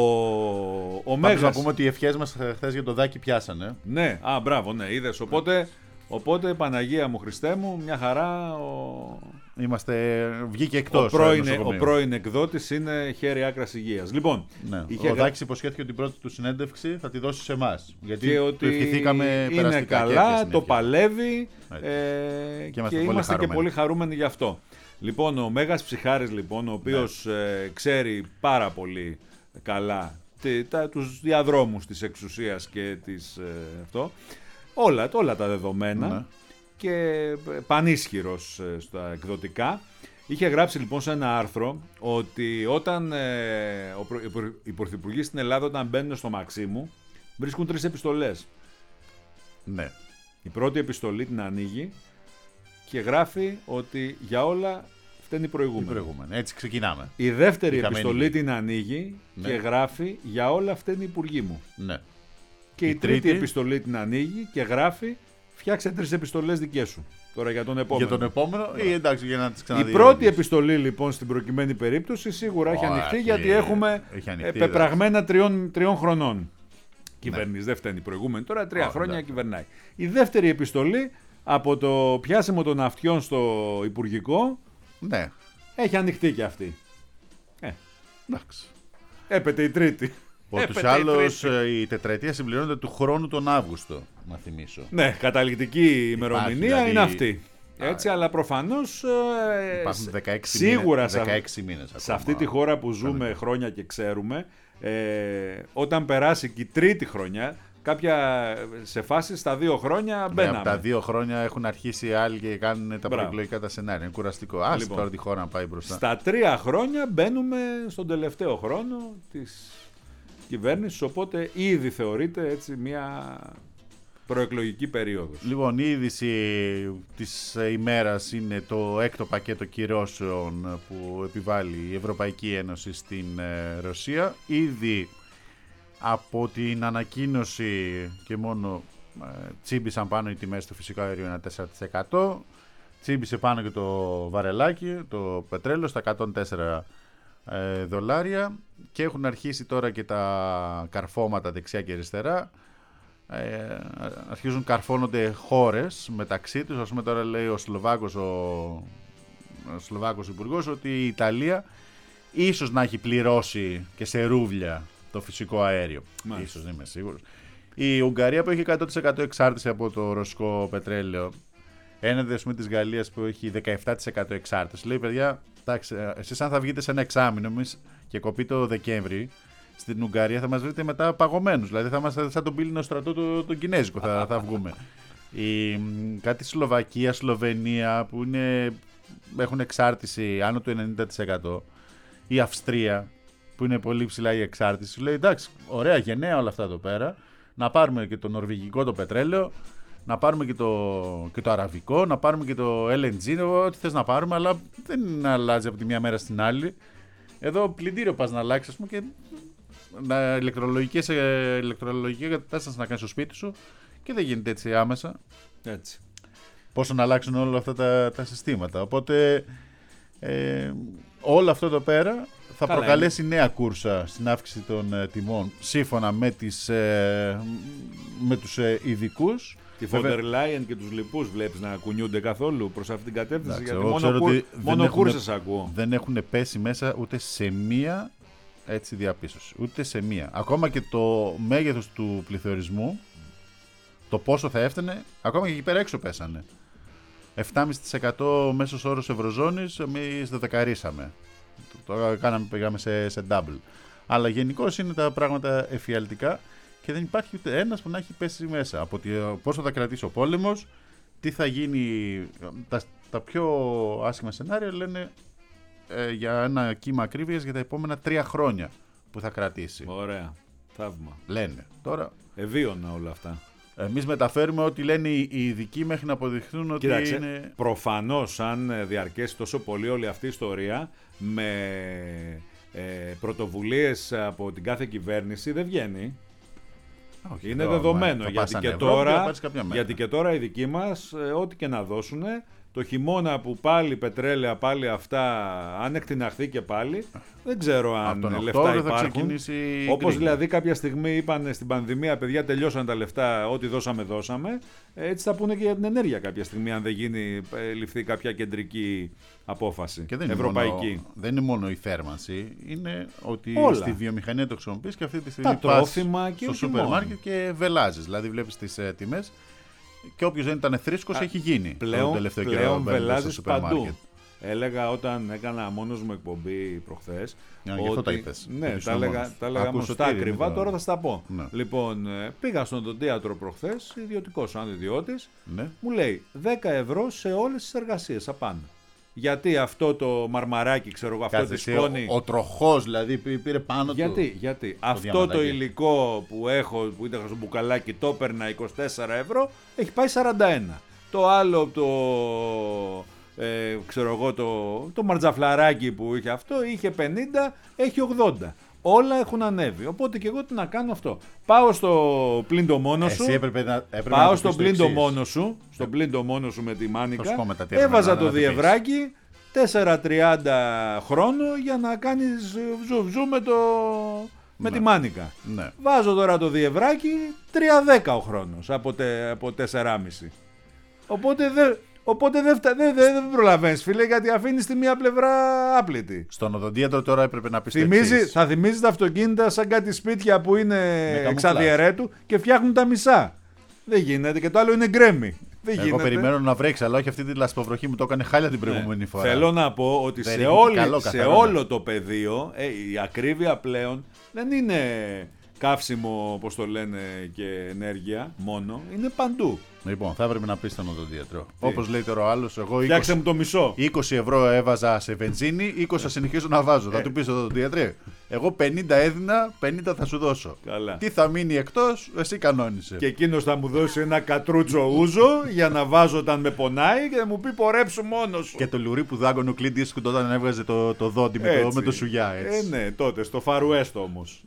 Speaker 3: ο
Speaker 2: Πάντως να
Speaker 3: Μέγας...
Speaker 2: πούμε ότι οι ευχές μας χθες για το Δάκη πιάσανε.
Speaker 3: Ναι, α, μπράβο, ναι, είδες. Οπότε, οπότε, Παναγία μου, Χριστέ μου, μια χαρά. Ο,
Speaker 2: Είμαστε, βγήκε
Speaker 3: ο,
Speaker 2: εκτός.
Speaker 3: πρώην,
Speaker 2: ε,
Speaker 3: ο
Speaker 2: νοσοκομείου.
Speaker 3: πρώην εκδότης είναι χέρι άκρας υγείας. Λοιπόν,
Speaker 2: Ναι.
Speaker 3: είχε
Speaker 2: Ο
Speaker 3: γρα-
Speaker 2: Δάκης υποσχέθηκε ότι την πρώτη του συνέντευξη θα τη δώσει σε εμάς. Γιατί
Speaker 3: και
Speaker 2: του
Speaker 3: ότι
Speaker 2: ευχηθήκαμε
Speaker 3: είναι
Speaker 2: περαστικά και
Speaker 3: καλά,
Speaker 2: έπιασε
Speaker 3: το
Speaker 2: την ευχή.
Speaker 3: παλεύει
Speaker 2: Έτσι.
Speaker 3: ε,
Speaker 2: Και
Speaker 3: και
Speaker 2: είμαστε
Speaker 3: είμαστε,
Speaker 2: πολύ
Speaker 3: και
Speaker 2: χαρούμενοι.
Speaker 3: πολύ χαρούμενοι γι' αυτό. Λοιπόν, ο Μέγας Ψυχάρης, λοιπόν, ο οποίος
Speaker 2: Ναι.
Speaker 3: ε, ξέρει πάρα πολύ καλά τε, τα, τους διαδρόμους της εξουσίας και της, ε, αυτό, όλα, όλα τα δεδομένα,
Speaker 2: Ναι.
Speaker 3: και πανίσχυρος ε, στα εκδοτικά. Είχε γράψει λοιπόν σε ένα άρθρο ότι όταν ε, ο, προ- οι πρω- οι πρωθυπουργοί στην Ελλάδα, όταν μπαίνουν στο Μαξίμου, βρίσκουν τρεις επιστολές.
Speaker 2: Ναι.
Speaker 3: Η πρώτη επιστολή την ανοίγει και γράφει ότι για όλα φταίνει η
Speaker 2: Τι
Speaker 3: προηγούμενη.
Speaker 2: προηγούμενη. Έτσι ξεκινάμε.
Speaker 3: Η δεύτερη
Speaker 2: Η χαμένη
Speaker 3: επιστολή
Speaker 2: γη.
Speaker 3: την ανοίγει
Speaker 2: Ναι.
Speaker 3: και γράφει για όλα φταίνει η υπουργοί μου.
Speaker 2: Ναι.
Speaker 3: Και η,
Speaker 2: Η
Speaker 3: τρίτη,
Speaker 2: τρίτη
Speaker 3: επιστολή την ανοίγει και γράφει φτιάξε τρεις επιστολές δικές σου. Τώρα για τον επόμενο.
Speaker 2: Για τον επόμενο ή εντάξει για να τις
Speaker 3: Η
Speaker 2: ξαναδεί.
Speaker 3: πρώτη επιστολή λοιπόν στην προκειμένη περίπτωση σίγουρα έχει
Speaker 2: Ωραία,
Speaker 3: ανοιχτεί,
Speaker 2: έχει-
Speaker 3: γιατί έχουμε
Speaker 2: έχει ανοιχτεί,
Speaker 3: ε, πεπραγμένα τριών, τριών χρονών. Κυβέρνηση, δεν φταίνει η προηγούμενη, τώρα τρία
Speaker 2: Ωραία,
Speaker 3: χρόνια
Speaker 2: εντάξει.
Speaker 3: κυβερνάει. Η δεύτερη επιστολή από το πιάσιμο των αυτιών στο Υπουργικό
Speaker 2: Ναι.
Speaker 3: έχει ανοιχτεί και αυτή. Ε,
Speaker 2: Εντάξει.
Speaker 3: έπεται η τρίτη.
Speaker 2: Ούτως
Speaker 3: Έπεται
Speaker 2: ή
Speaker 3: η
Speaker 2: άλλως
Speaker 3: τρίτη.
Speaker 2: ε, η τετραετία συμπληρώνεται του χρόνου τον Αύγουστο, να θυμίσω.
Speaker 3: Ναι, καταληκτική ημερομηνία
Speaker 2: δηλαδή-
Speaker 3: είναι αυτή. Έτσι,
Speaker 2: Α,
Speaker 3: αλλά προφανώς ε,
Speaker 2: Υπάρχουν
Speaker 3: σ-
Speaker 2: δεκαέξι
Speaker 3: σίγουρα
Speaker 2: μήνες,
Speaker 3: σε,
Speaker 2: δεκαέξι μήνες ακόμα.
Speaker 3: σε αυτή τη χώρα που ζούμε χρόνια και ξέρουμε, ε, όταν περάσει και η τρίτη χρονιά, κάποια σε φάση στα δύο χρόνια
Speaker 2: Ναι,
Speaker 3: μπαίναμε.
Speaker 2: από τα δύο χρόνια έχουν αρχίσει οι άλλοι και κάνουν τα
Speaker 3: Μπράβο.
Speaker 2: προεκλογικά τα σενάρια. Είναι κουραστικό. Άσε
Speaker 3: Λοιπόν,
Speaker 2: τώρα τη χώρα να πάει μπροστά.
Speaker 3: Στα τρία χρόνια μπαίνουμε στον τελευταίο χρόνο της κυβέρνησης, οπότε ήδη θεωρείται έτσι μια προεκλογική περίοδος.
Speaker 2: Λοιπόν, η είδηση της ε, ημέρας είναι το έκτο πακέτο κυρώσεων που επιβάλλει η Ευρωπαϊκή Ένωση στην ε, Ρωσία. Ήδη από την ανακοίνωση και μόνο ε, τσίμπησαν πάνω οι τιμές του φυσικού αερίου ένα τέσσερα τοις εκατό. Τσίμπησε πάνω και το βαρελάκι, το πετρέλαιο στα εκατόν τέσσερα ε, δολάρια και έχουν αρχίσει τώρα και τα καρφώματα δεξιά και αριστερά. Ε, αρχίζουν καρφώνονται χώρες μεταξύ τους. Ας πούμε τώρα λέει ο Σλοβάκος, ο, ο Σλοβάκος υπουργός ότι η Ιταλία ίσως να έχει πληρώσει και σε ρούβλια το φυσικό αέριο.
Speaker 3: Μάλιστα.
Speaker 2: Ίσως, δεν είμαι σίγουρος. Η Ουγγαρία που έχει εκατό τοις εκατό εξάρτηση από το ρωσικό πετρέλαιο, έναντι ας πούμε της Γαλλίας που έχει δεκαεπτά τοις εκατό εξάρτηση, λέει παιδιά, εντάξει, εσείς αν θα βγείτε σε ένα εξάμηνο εμείς και κοπεί το Δεκέμβρη, στην Ουγγαρία θα μας βρείτε μετά παγωμένους. Δηλαδή θα είμαστε σαν τον πύληνο στρατό το, τον Κινέζικο θα, θα βγούμε. Η, κάτι Σλοβακία, Σλοβενία που είναι, έχουν εξάρτηση άνω του ενενήντα τοις εκατό. Η Αυστρία που είναι πολύ ψηλά η εξάρτηση. Λέει εντάξει, ωραία γενναία όλα αυτά εδώ πέρα. Να πάρουμε και το νορβηγικό το πετρέλαιο, να πάρουμε και το, και το αραβικό, να πάρουμε και το ελ εν τζι, ό,τι θες να πάρουμε, αλλά δεν αλλάζει από τη μία μέρα στην άλλη. Εδώ πλυντήριο πας να αλλάξεις, ας πούμε, και να ηλεκτρολογικές, ε, ηλεκτρολογική κατάσταση να κάνεις στο σπίτι σου και δεν γίνεται έτσι άμεσα.
Speaker 3: Έτσι.
Speaker 2: Πόσο να αλλάξουν όλα αυτά τα, τα συστήματα. Οπότε ε, όλο αυτό εδώ πέρα θα
Speaker 3: Καλά,
Speaker 2: προκαλέσει νέα κούρσα στην αύξηση των ε, τιμών σύμφωνα με, τις, ε, με τους ε, ειδικούς.
Speaker 3: Τη
Speaker 2: Βέβαια-
Speaker 3: Φόντερ Λάιεν και τους λοιπούς βλέπεις να κουνιούνται καθόλου προς αυτή την κατεύθυνση?
Speaker 2: Εντάξει,
Speaker 3: Γιατί
Speaker 2: εγώ
Speaker 3: μόνο,
Speaker 2: ξέρω
Speaker 3: κουρ...
Speaker 2: ότι δεν
Speaker 3: μόνο
Speaker 2: έχουν-
Speaker 3: κούρσες ακούω.
Speaker 2: Δεν έχουν πέσει μέσα ούτε σε μία έτσι διαπίστωση. Ούτε σε μία. Ακόμα και το μέγεθος του πληθωρισμού, το πόσο θα έφτανε, ακόμα και εκεί πέρα έξω πέσανε. επτά κόμμα πέντε τοις εκατό μέσος όρος Ευρωζώνης, εμείς το δεκαρίσαμε. Το, το κάναμε, πήγαμε σε, σε double. Αλλά γενικώς είναι τα πράγματα εφιαλτικά και δεν υπάρχει ούτε ένας που να έχει πέσει μέσα. Από τη, πόσο θα κρατήσει ο πόλεμος, τι θα γίνει. Τα, τα πιο άσχημα σενάρια λένε ε, για ένα κύμα ακρίβειας για τα επόμενα τρία χρόνια που θα κρατήσει.
Speaker 3: Ωραία. Θαύμα.
Speaker 2: Λένε. Τώρα
Speaker 3: Ευίωνα όλα αυτά.
Speaker 2: Εμείς μεταφέρουμε ό,τι λένε οι ειδικοί μέχρι να αποδειχθούν ότι
Speaker 3: Κοίταξε,
Speaker 2: είναι...
Speaker 3: προφανώς αν διαρκέσει τόσο πολύ όλη αυτή η ιστορία με ε, πρωτοβουλίες από την κάθε κυβέρνηση δεν βγαίνει.
Speaker 2: Όχι,
Speaker 3: είναι
Speaker 2: εδώ,
Speaker 3: δεδομένο,
Speaker 2: θα
Speaker 3: γιατί
Speaker 2: πας
Speaker 3: και,
Speaker 2: σαν Ευρώπη, θα
Speaker 3: τώρα,
Speaker 2: πάρεις κάποια μέρα.
Speaker 3: γιατί και τώρα οι δικοί μας, ε, ό,τι και να δώσουν, το χειμώνα που πάλι πετρέλαια, πάλι αυτά, αν εκτιναχθεί και πάλι, δεν ξέρω αν
Speaker 2: τον
Speaker 3: λεφτά
Speaker 2: Οκτώβριο θα
Speaker 3: υπάρχουν.
Speaker 2: ξεκινήσει η
Speaker 3: Όπως
Speaker 2: γκρίνια.
Speaker 3: δηλαδή κάποια στιγμή είπαν στην πανδημία, παιδιά τελειώσαν τα λεφτά, ό,τι δώσαμε δώσαμε, έτσι θα πούνε και για την ενέργεια κάποια στιγμή, αν δεν γίνει, ε, ληφθεί κάποια κεντρική απόφαση,
Speaker 2: Και δεν είναι
Speaker 3: ευρωπαϊκή.
Speaker 2: Μόνο, δεν είναι μόνο η θέρμανση, είναι ότι
Speaker 3: Όλα.
Speaker 2: στη βιομηχανία το χρησιμοποιείς και αυτή τη στιγμή
Speaker 3: Τα
Speaker 2: πας
Speaker 3: τρόφιμα και
Speaker 2: στο
Speaker 3: όχι
Speaker 2: σούπερ
Speaker 3: μόνο.
Speaker 2: μάρκετ και βελάζεις. Δηλαδή βλέπεις τις ε, τιμές και όποιος δεν ήταν θρήσκος έχει γίνει τον
Speaker 3: Πλέον,
Speaker 2: τελευταίο καιρό
Speaker 3: πλέον
Speaker 2: μπαίνοντας στο
Speaker 3: βελάζεις
Speaker 2: σούπερ
Speaker 3: παντού.
Speaker 2: μάρκετ.
Speaker 3: Έλεγα όταν έκανα μόνος μου εκπομπή προχθές.
Speaker 2: Α, γι' αυτό τα είπες.
Speaker 3: Ναι,
Speaker 2: Είπες
Speaker 3: τα
Speaker 2: το
Speaker 3: έλεγα,
Speaker 2: μόνος.
Speaker 3: τα έλεγα
Speaker 2: Ακούς
Speaker 3: μόνο στα
Speaker 2: ότι είναι
Speaker 3: ακριβά,
Speaker 2: το-
Speaker 3: τώρα θα στα πω.
Speaker 2: Ναι.
Speaker 3: Λοιπόν, ε, πήγα στον οδοντίατρο προχθές, ιδιωτικός αν ιδιώτης,
Speaker 2: Ναι.
Speaker 3: μου λέει δέκα ευρώ σε όλες τις εργασίες απάνω. Γιατί αυτό το μαρμαράκι, ξέρω εγώ, αυτό
Speaker 2: Κάτσε,
Speaker 3: τη
Speaker 2: εσύ,
Speaker 3: σκόνη.
Speaker 2: ο, ο τροχός δηλαδή πή- πήρε πάνω
Speaker 3: Γιατί,
Speaker 2: του.
Speaker 3: γιατί αυτό το
Speaker 2: διαμαντάκι.
Speaker 3: υλικό που έχω, που ήταν στο μπουκαλάκι, το έπαιρνα είκοσι τέσσερα ευρώ, έχει πάει σαράντα ένα. Το άλλο, το, ε, ξέρω εγώ, το, το μαρτζαφλαράκι που είχε αυτό, είχε πενήντα, έχει ογδόντα. Όλα έχουν ανέβει. Οπότε και εγώ τι να κάνω αυτό. Πάω στο πλύντο μόνο σου.
Speaker 2: Εσύ έπρεπε να, έπρεπε να
Speaker 3: Πάω
Speaker 2: του
Speaker 3: στο
Speaker 2: πεις το
Speaker 3: πλύντο
Speaker 2: εξής.
Speaker 3: μόνο σου, στο πλύντο μόνο σου με τη
Speaker 2: Θα σου
Speaker 3: μάνικα,
Speaker 2: πω μετά τι έπρεπε
Speaker 3: έβαζα
Speaker 2: να-
Speaker 3: το
Speaker 2: να του πεις.
Speaker 3: διευράκι, τέσσερα τριάντα χρόνο για να κάνεις βζου βζου με, το... με
Speaker 2: Ναι.
Speaker 3: τη μάνικα.
Speaker 2: Ναι.
Speaker 3: Βάζω τώρα το διευράκι, τρία δέκα ο χρόνος από, τε... από τέσσερα κόμμα πέντε. Οπότε δεν οπότε δεν φτα... δε, δε, δεν προλαβαίνεις φίλε, γιατί αφήνεις τη μία πλευρά άπλητη.
Speaker 2: Στον οδοντίατρο τώρα έπρεπε να πεις το
Speaker 3: Θυμίζει,
Speaker 2: εξής.
Speaker 3: θα θυμίζει τα αυτοκίνητα σαν κάτι σπίτια που είναι
Speaker 2: καμουφλάζ.
Speaker 3: εξαδιαιρέτου και φτιάχνουν τα μισά. Δεν γίνεται, και το άλλο είναι γκρέμι. Δεν
Speaker 2: Εγώ
Speaker 3: γίνεται.
Speaker 2: περιμένω να βρέξει, αλλά όχι αυτή τη λασποβροχή μου το έκανε χάλια την προηγούμενη
Speaker 3: Ναι.
Speaker 2: φορά.
Speaker 3: Θέλω να πω ότι
Speaker 2: Δεν
Speaker 3: σε,
Speaker 2: είναι
Speaker 3: όλη,
Speaker 2: καλό,
Speaker 3: σε
Speaker 2: καθαρό,
Speaker 3: όλο
Speaker 2: ναι.
Speaker 3: το πεδίο ε, η ακρίβεια πλέον δεν είναι καύσιμο, όπως το λένε, και ενέργεια μόνο. Είναι παντού.
Speaker 2: Λοιπόν, θα έπρεπε να πει στον οδοντίατρο. Όπως λέει τώρα ο άλλος, εγώ
Speaker 3: Φτιάξε
Speaker 2: είκοσι,
Speaker 3: μου το μισό.
Speaker 2: είκοσι ευρώ έβαζα σε βενζίνη, είκοσι θα συνεχίζω να βάζω. Θα
Speaker 3: Ε.
Speaker 2: του πει στον οδοντίατρε, εγώ πενήντα έδινα, πενήντα θα σου δώσω.
Speaker 3: Καλά.
Speaker 2: Τι θα μείνει εκτός, εσύ κανόνισε.
Speaker 3: Και εκείνος θα μου δώσει ένα κατρούτσο ούζο για να βάζω όταν με πονάει και θα μου πει πορέψου μόνος σου.
Speaker 2: Και το λουρί που δάγκωνε ο Clint Eastwood όταν έβγαζε το, το δόντι με το,
Speaker 3: Έτσι.
Speaker 2: με το σουγιά. Έτσι.
Speaker 3: Ε, ναι, τότε, στο Far West όμως.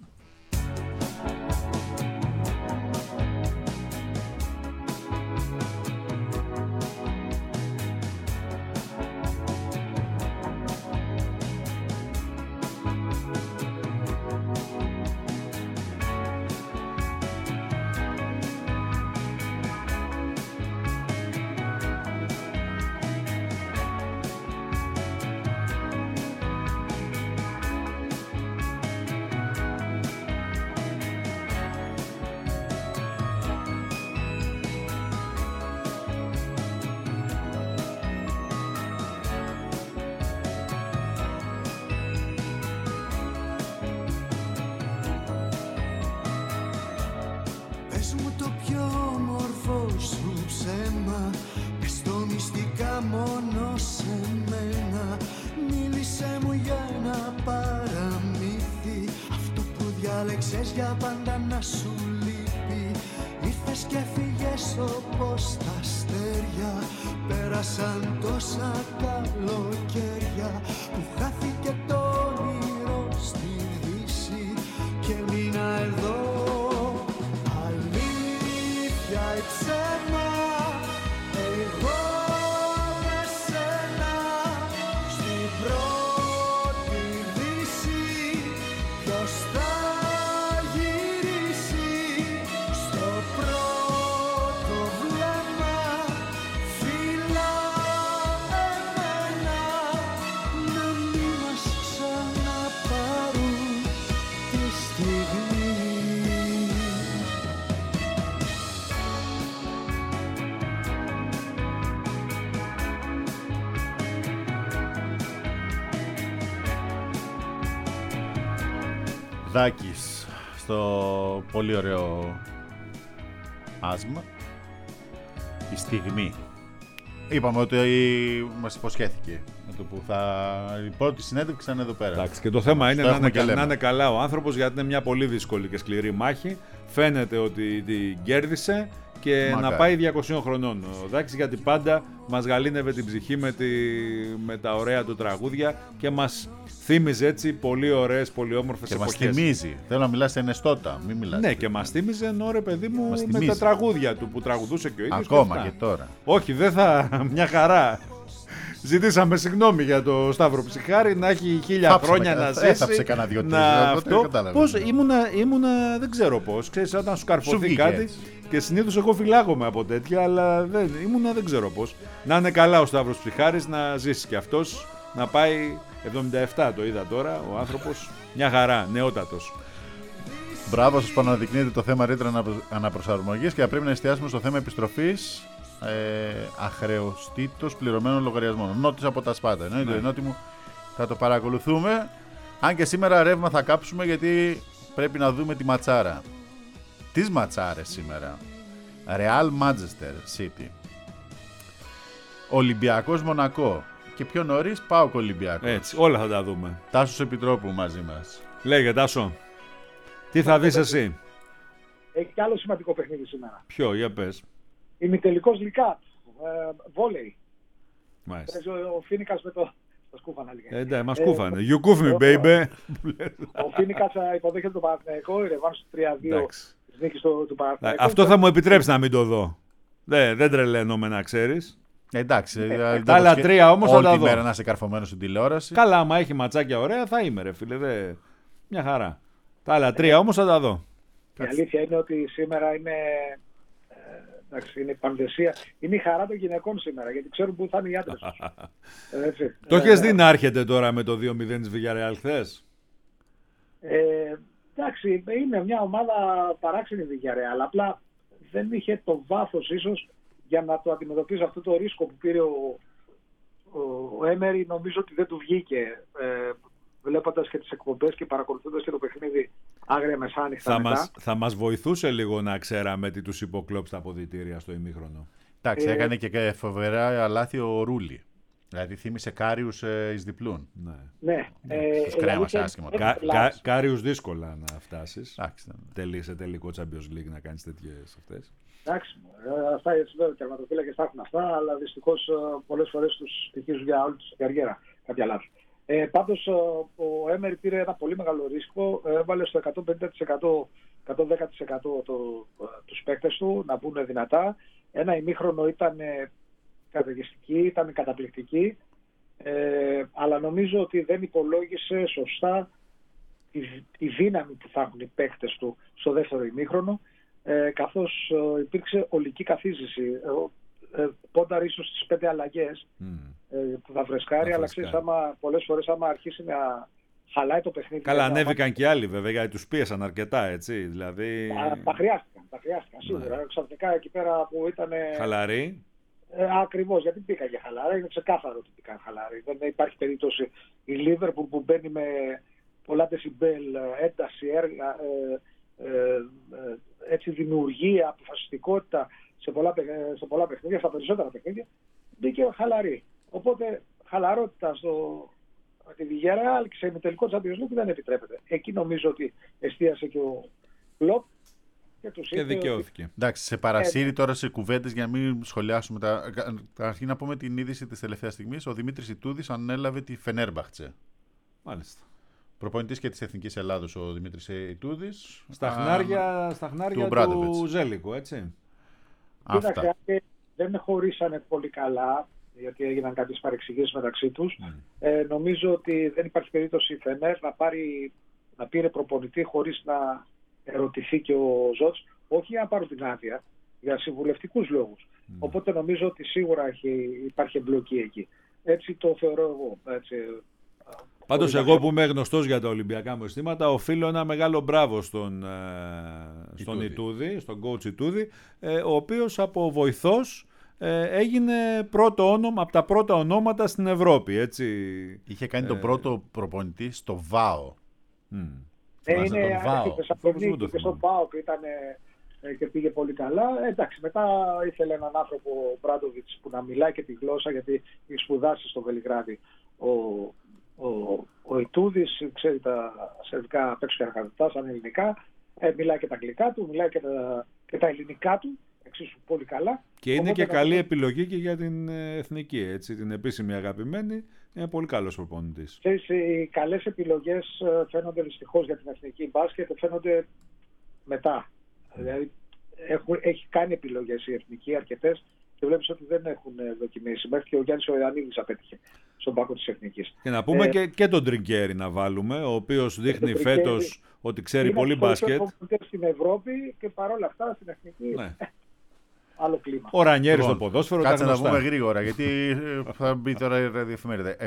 Speaker 8: Πες μου το πιο όμορφο σου ψέμα, πες το μυστικά μόνο σε μένα. Μίλησέ μου για ένα παραμύθι, αυτό που διάλεξες για πάντα να σου λείπει. Ήρθες και φύγες όπως τα αστέρια, πέρασαν τόσα καλοκαίρια που χάθηκε το όνειρο στη δύση και μείνα εδώ. Αλήθεια ή ψέμα, εγώ με σένα στην πρώτη δύση. Ποιος θα γυρίσει στο πρώτο βλέμμα, φίλα εμένα, να μην μας ξαναπάρουν τη στιγμή.
Speaker 2: Δάκης στο πολύ ωραίο άσμα. Η στιγμή. Είπαμε ότι μας υποσχέθηκε με το που θα... η πρώτη συνέντευξη θα είναι εδώ πέρα.
Speaker 3: Εντάξει, και το θέμα είναι
Speaker 2: Το
Speaker 3: να
Speaker 2: έχουμε
Speaker 3: είναι,
Speaker 2: και
Speaker 3: κα-
Speaker 2: λέμε.
Speaker 3: να είναι καλά ο άνθρωπος, γιατί είναι μια πολύ δύσκολη και σκληρή μάχη. Φαίνεται ότι την κέρδισε και
Speaker 2: Μακάρι.
Speaker 3: να πάει διακοσίων χρονών ο Δάκης, γιατί πάντα μας γαλήνευε την ψυχή με, τη, με τα ωραία του τραγούδια και μας θύμιζε έτσι πολύ ωραίες, πολύ όμορφες
Speaker 2: Και
Speaker 3: εποχές.
Speaker 2: μας θυμίζει. Θέλω να μιλάς σε εναιστώτα, μην μιλάς.
Speaker 3: Ναι, και μας θύμιζε ενώ ρε παιδί μου
Speaker 2: Μας
Speaker 3: με
Speaker 2: θυμίζει.
Speaker 3: τα τραγούδια του που τραγουδούσε και ο ίδιος.
Speaker 2: Ακόμα
Speaker 3: και,
Speaker 2: και,
Speaker 3: αυτά.
Speaker 2: τώρα.
Speaker 3: Όχι, δεν θα. Μια χαρά. Ζητήσαμε συγγνώμη για το Σταύρο Ψυχάρη να έχει χίλια
Speaker 2: Θάψαμε
Speaker 3: χρόνια
Speaker 2: κα-
Speaker 3: να
Speaker 2: έθαψε
Speaker 3: ζήσει.
Speaker 2: κανένα δυο-τρεις,
Speaker 3: να
Speaker 2: οπότε
Speaker 3: αυτό.
Speaker 2: κατάλαβες.
Speaker 3: Πώς ήμουνα, ήμουνα, δεν ξέρω πώς. Ξέρεις, όταν σου
Speaker 2: Σου
Speaker 3: καρφωθεί
Speaker 2: βγήκε
Speaker 3: κάτι.
Speaker 2: έτσι.
Speaker 3: Και συνήθως εγώ φυλάγομαι από τέτοια, αλλά δεν, ήμουνα δεν ξέρω πώς. Να είναι καλά ο Σταύρος Ψυχάρης, να ζήσει κι αυτός, να πάει εβδομήντα επτά το είδα τώρα ο άνθρωπος. Μια χαρά, νεότατος.
Speaker 2: Μπράβο σας που αναδεικνύετε το θέμα ρήτρα αναπρο- αναπροσαρμογής και πρέπει να εστιάσουμε στο θέμα επιστροφής ε, αχρεωστήτως πληρωμένων λογαριασμών. Νότης από τα Σπάτα. Εννοείται,
Speaker 3: Ναι.
Speaker 2: Νότι μου, θα το παρακολουθούμε. Αν και σήμερα ρεύμα θα κάψουμε γιατί πρέπει να δούμε τη ματσάρα. Τις ματσάρες σήμερα. Real Manchester City. Ολυμπιακός Μονακό. Και πιο νωρίς ΠΑΟΚ Ολυμπιακός.
Speaker 3: Έτσι, όλα θα τα δούμε.
Speaker 2: Τάσος Επιτρόπου μαζί μας.
Speaker 3: Λέγε Τάσο, τι θα δεις εσύ?
Speaker 9: Έχει κι άλλο σημαντικό παιχνίδι σήμερα.
Speaker 3: Ποιο, για πες.
Speaker 9: Ημιτελικός Λικάπ, ε, βόλεϊ.
Speaker 3: Μάλιστα.
Speaker 9: Παίζει ο, ο Φίνικας με το... Τα σκούφανα λίγα.
Speaker 3: Ε, εντάξει, μας
Speaker 9: Ε,
Speaker 3: κούφανε. You goof me, baby.
Speaker 9: Ο Φίνικας ε, υποδέχεται τον Παναθηναϊκό, η ρεβάνς του τρία δύο
Speaker 3: Εντάξει.
Speaker 9: της νίκης του, του Παναθηναϊκού.
Speaker 3: Αυτό θα μου επιτρέψει να μην το δω. Δεν, δεν τρελαίνομαι να ξέρεις.
Speaker 2: Ε, εντάξει, ε, δεν
Speaker 3: τα άλλα
Speaker 2: το-
Speaker 3: τρία όμως θα
Speaker 2: όλη
Speaker 3: τα
Speaker 2: τη
Speaker 3: δω.
Speaker 2: μέρα να είσαι καρφωμένος στην τηλεόραση.
Speaker 3: Καλά, άμα έχει ματσάκια ωραία θα είμαι ρε φίλε. Δε... Μια χαρά. Τα άλλα τρία όμως θα τα δω.
Speaker 9: Η αλήθεια είναι ότι σήμερα είναι, ε, εντάξει, είναι η πανδεσία. Είναι η χαρά των γυναικών σήμερα, γιατί ξέρουν πού θα είναι οι άντρες τους. Ε, έτσι.
Speaker 3: Το
Speaker 9: Ε,
Speaker 3: έχεις δει να έρχεται τώρα με το δύο μηδέν της Villarreal χθες?
Speaker 9: Ε, εντάξει, είναι μια ομάδα παράξενη η Villarreal, απλά δεν είχε το βάθος ίσως για να το αντιμετωπίσει αυτό το ρίσκο που πήρε ο, ο, ο Έμερι. Νομίζω ότι δεν του βγήκε, ε, βλέποντας και τις εκπομπές και παρακολουθώντας και το παιχνίδι άγρια μεσάνυχτα
Speaker 3: Θα
Speaker 9: μετά.
Speaker 3: μας, θα μας βοηθούσε λίγο να ξέραμε τι τους υποκλόψει τα αποδυτήρια στο ημίχρονο.
Speaker 2: Εντάξει,
Speaker 9: Ε,
Speaker 2: έκανε και φοβερά λάθη ο Ρούλι. Δηλαδή θύμισε Κάριους ε, εις διπλούν.
Speaker 3: Ναι.
Speaker 9: Ναι, ε,
Speaker 2: Τους
Speaker 9: η
Speaker 2: κρέμασε
Speaker 9: αλήθεια
Speaker 2: άσχημα.
Speaker 9: είναι
Speaker 3: Κα,
Speaker 9: ότι
Speaker 3: κα,
Speaker 9: λάθος.
Speaker 3: Κάριους δύσκολα να φτάσεις.
Speaker 2: Εντάξει, ναι.
Speaker 3: Τελεί σε τελικό Champions League να κάνεις τέτοιες αυτές.
Speaker 9: Εντάξει, ε, αυτά έτσι βέβαια, τερματοφύλακες τα έχουν αυτά, αλλά δυστυχώς ε, πολλές φορές τους στοιχίζουν για όλη τους την καριέρα κάποια λάθη. Ε, πάντως ε, ο Έμερι πήρε ένα πολύ μεγάλο ρίσκο, ε, έβαλε στο εκατόν πενήντα τοις εκατό, εκατόν δέκα τοις εκατό το, ε, τους παίκτες του να μπουν δυνατά. Ένα ημίχρονο ήταν ε, καταιγιστική, ήταν καταπληκτική, ε, αλλά νομίζω ότι δεν υπολόγισε σωστά τη, τη δύναμη που θα έχουν οι παίκτες του στο δεύτερο ημίχρονο, ε, καθώς ε, υπήρξε ολική καθίζηση. Ε, ε, πόνταρ ίσως στις πέντε αλλαγές
Speaker 3: Mm.
Speaker 9: ε, που θα φρεσκάρει,
Speaker 3: Θα
Speaker 9: αλλά
Speaker 3: φρεσκάρει.
Speaker 9: ξέρεις, άμα, πολλές φορές άμα αρχίσει να χαλάει το παιχνίδι...
Speaker 3: Καλά,
Speaker 9: να-
Speaker 3: ανέβηκαν και άλλοι βέβαια γιατί τους πίεσαν αρκετά, έτσι. Δηλαδή.
Speaker 9: Τα, τα χρειάστηκαν, τα χρειάστηκαν σίγουρα.
Speaker 3: Ναι.
Speaker 9: Ξαφνικά εκεί πέρα που ήταν...
Speaker 3: Χαλαροί.
Speaker 9: Ε, ακριβώς, γιατί πήγαν για χαλαρά, είναι ξεκάθαρο ότι πήγαν χαλαροί. Δεν υπάρχει περίπτωση η Liverpool που μπαίνει με πολλά δεσιμπέλ, ένταση, έργα, ε, ε, ε, έτσι δημιουργία, αποφασιστικότητα σε πολλά, παι- σε πολλά παιχνίδια, στα περισσότερα παιχνίδια, μπήκε χαλαρή. Οπότε χαλαρότητα στο, με τη Villarreal και σε ημιτελικό Champions League δεν επιτρέπεται. Εκεί νομίζω ότι εστίασε και ο Κλοπ και τους
Speaker 3: Και
Speaker 9: είπε ότι
Speaker 3: δικαιώθηκε.
Speaker 2: Εντάξει, σε παρασύρει τώρα σε κουβέντες για να μην σχολιάσουμε τα. Καταρχήν να πούμε την είδηση της τελευταίας στιγμής. Ο Δημήτρης Ιτούδης ανέλαβε τη Φενέρμπαχτσε.
Speaker 3: Μάλιστα.
Speaker 2: Προπονητής και της Εθνικής Ελλάδος ο Δημήτρης Ιτούδης.
Speaker 3: Στα χνάρια, στα χνάρια
Speaker 2: του
Speaker 3: του,
Speaker 2: Μπράντοβιτς.
Speaker 3: Ζέλικου, έτσι.
Speaker 2: Αυτά.
Speaker 9: κοίταξε, και δεν χωρίσανε πολύ καλά, γιατί έγιναν κάποιες παρεξηγήσεις μεταξύ τους.
Speaker 3: Mm.
Speaker 9: Ε, νομίζω ότι δεν υπάρχει περίπτωση η Φενέρ να, πάρει, να πήρε προπονητή χωρίς να ερωτηθεί και ο Ζότς, όχι για να πάρουν την άδεια, για συμβουλευτικούς λόγους.
Speaker 3: Mm.
Speaker 9: Οπότε νομίζω ότι σίγουρα έχει, υπάρχει εμπλοκή εκεί. Έτσι το θεωρώ εγώ. Έτσι,
Speaker 3: Πάντως
Speaker 9: χωρίς
Speaker 3: εγώ
Speaker 9: να-
Speaker 3: που είμαι γνωστός για τα Ολυμπιακά μου αισθήματα οφείλω ένα μεγάλο μπράβο στον, ε, στον
Speaker 2: Ιτούδη.
Speaker 3: Ιτούδη, στον coach Ιτούδη, ε, ο οποίος από βοηθός ε, έγινε πρώτο όνομα, από τα πρώτα ονόματα στην Ευρώπη, έτσι.
Speaker 2: Είχε κάνει
Speaker 3: Ε,
Speaker 2: τον πρώτο προπονητή στο ΒΑΟ.
Speaker 3: Μμ.
Speaker 9: Ε,
Speaker 2: Θυμάσαι
Speaker 9: είναι
Speaker 2: τον Βάο.
Speaker 9: στη Θεσσαλονίκη
Speaker 3: Αυτό δεν το
Speaker 9: και στον
Speaker 3: θυμάμαι.
Speaker 9: ΠΑΟΚ ήταν ε, και πήγε πολύ καλά. Ε, εντάξει, μετά ήθελε έναν άνθρωπο, ο Μπράντοβιτς, που να μιλάει και τη γλώσσα, γιατί έχει σπουδάσει στο Βελιγράδι. Ο, ο, ο Ιτούδης ξέρει τα σερβικά απ' έξω και αρκατά, σαν ελληνικά. Ε, μιλάει και τα αγγλικά του, μιλάει και τα, και τα ελληνικά του. εξίσου πολύ καλά.
Speaker 3: Και είναι
Speaker 9: Οπότε
Speaker 3: και
Speaker 9: να...
Speaker 3: καλή επιλογή και για την εθνική, έτσι, την επίσημη αγαπημένη. Είναι πολύ καλός προπονητής.
Speaker 9: Οι καλές επιλογές φαίνονται δυστυχώς για την εθνική μπάσκετ, φαίνονται μετά. Δηλαδή έχουν, έχει κάνει επιλογές η εθνική αρκετές και βλέπεις ότι δεν έχουν δοκιμήσει. Μέχρι και ο Γιάννης ο Ιωαννίδης απέτυχε στον πάγκο της εθνικής.
Speaker 3: Και να πούμε
Speaker 9: ε,
Speaker 3: και, και τον Τρικέρι να βάλουμε, ο οποίος δείχνει φέτος ότι ξέρει πολύ μπάσκετ.
Speaker 9: Είναι στην Ευρώπη και παρόλα αυτά στην εθνική.
Speaker 3: Ναι.
Speaker 9: Άλλο κλίμα.
Speaker 3: Ο Ρανιέρης
Speaker 2: Λοιπόν,
Speaker 3: στο ποδόσφαιρο.
Speaker 2: Κάτσε να πούμε γρήγορα, γιατί θα μπει τώρα η ραδιοεφημερίδα.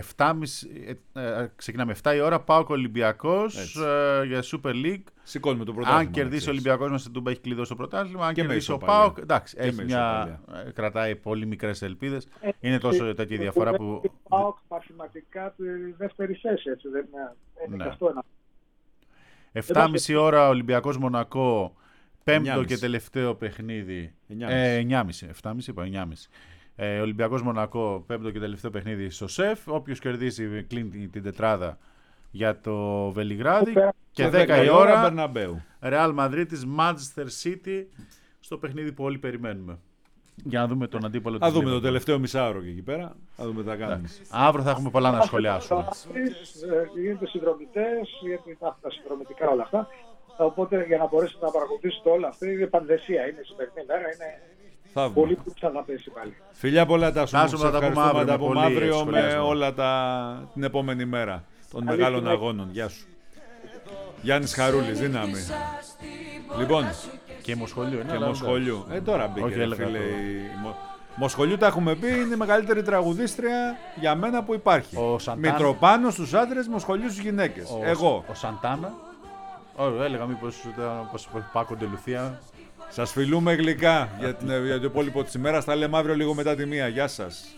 Speaker 2: Ξεκινάμε εφτά η ώρα, ΠΑΟΚ Ολυμπιακός ε, για Super League.
Speaker 3: Σηκώνουμε το πρωτάθλημα.
Speaker 2: Αν κερδίσει ο Ολυμπιακός μας στην Τούμπα έχει κλειδώσει το πρωτάθλημα. Αν
Speaker 3: και
Speaker 2: κερδίσει ο ΠΑΟΚ, εντάξει,
Speaker 3: και
Speaker 2: έχει μια, κρατάει πολύ μικρές ελπίδες.
Speaker 9: Ε,
Speaker 2: είναι τόσο τέτοια η διαφορά που...
Speaker 9: Ο ΠΑΟΚ μαθηματικά τη δεύτερη θέση, έτσι δεν είναι, είναι αυτό ένα.
Speaker 2: εφτά και μισή ώρα Ολυμπιακός Μονακό. Πέμπτο
Speaker 3: εννιά και
Speaker 2: και τελευταίο παιχνίδι.
Speaker 3: εννιά
Speaker 2: εννιά και μισή. εφτά και μισή είπα, εννιά και μισή. Ε, Ολυμπιακός Μονακό, πέμπτο και τελευταίο παιχνίδι στο ΣΕΦ. Όποιος κερδίσει κλείνει την τετράδα για το Βελιγράδι. Και δέκα η ώρα Ρεάλ Μαδρίτης Manchester City στο παιχνίδι που όλοι περιμένουμε. Για να δούμε τον αντίπαλο.
Speaker 3: Θα δούμε το τελευταίο μισάωρο και εκεί πέρα. Θα δούμε τα κάνουμε.
Speaker 2: Αύριο θα έχουμε πολλά να σχολιάσουμε.
Speaker 9: Γίνονται συνδρομητές, γιατί υπάρχουν τα συνδρομητικά όλα αυτά. Οπότε για να μπορέσετε να παρακολουθήσετε όλα αυτά, είναι πανδεσία. Είναι σημερινή μέρα, είναι
Speaker 3: θα
Speaker 9: πολύ που θα πέσει πάλι.
Speaker 3: Φιλιά πολλά τα σου.
Speaker 2: Θα τα πούμε αύριο,
Speaker 3: τα πούμε αύριο με όλα τα... την επόμενη μέρα των Αλήθεια, μεγάλων είναι... αγώνων. Γεια σου. Γιάννης Χαρούλης, δύναμη. Λοιπόν,
Speaker 2: και Μοσχολιού.
Speaker 3: Και Μοσχολιού. Ε, τώρα μπήκε. Όχι, ρε, φίλε, η... Μοσχολιού τα έχουμε πει, είναι η μεγαλύτερη τραγουδίστρια για μένα που υπάρχει. Μητροπάνο στους άντρες, Μοσχολιού στις γυναίκες.
Speaker 2: Ο...
Speaker 3: Εγώ.
Speaker 2: Ο Σαντάνα. Oh, έλεγα μήπως πάκονται Λουθία.
Speaker 3: Σας φιλούμε γλυκά για, την, για το υπόλοιπο της ημέρας. Θα λέμε αύριο λίγο μετά τη μία. Γεια σας.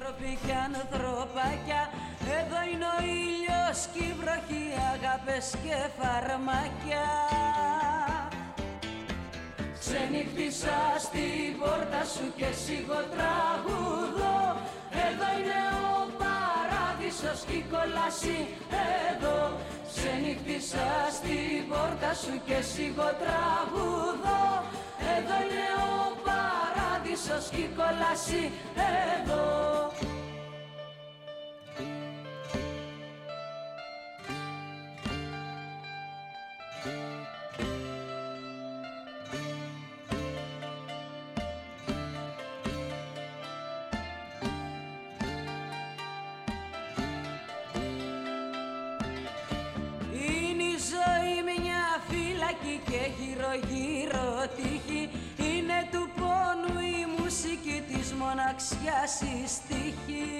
Speaker 6: Εδώ είναι ο ήλιος και η βροχή, αγάπες και φαρμάκια. Ξενύχτησα στην πόρτα σου και σιγό τραγουδώ. Εδώ είναι ο παράδεισος και η κόλαση εδώ. Ξενύχτησα στην πόρτα σου και σιγό τραγουδώ. Εδώ είναι ο παράδεισος και η κόλαση εδώ. Και γύρω γύρω τύχη, είναι του πόνου η μουσική της μοναξιάς η στίχη.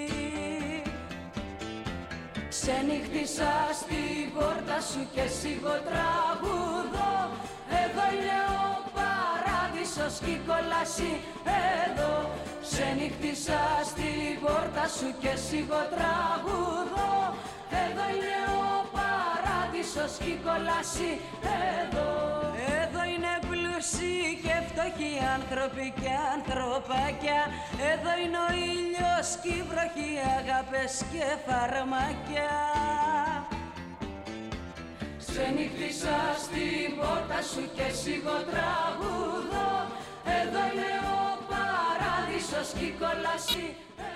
Speaker 6: Ξενύχτησα στην πόρτα σου και σιγό τραγουδώ. Εδώ είναι ο παράδεισος και η κόλαση εδώ. Ξενύχτησα στην πόρτα σου και σιγό τραγουδώ. Εδώ είναι ο παράδεισος και η κόλαση εδώ. Εδώ είναι πλούσιοι και φτωχοί άνθρωποι και ανθρωπάκια. Εδώ είναι ο ήλιος και η βροχή, αγάπες και φαρμάκια. Ξενύχτησα στην πόρτα σου και σιγό τραγουδώ. Εδώ είναι ο παράδεισος και η κόλαση.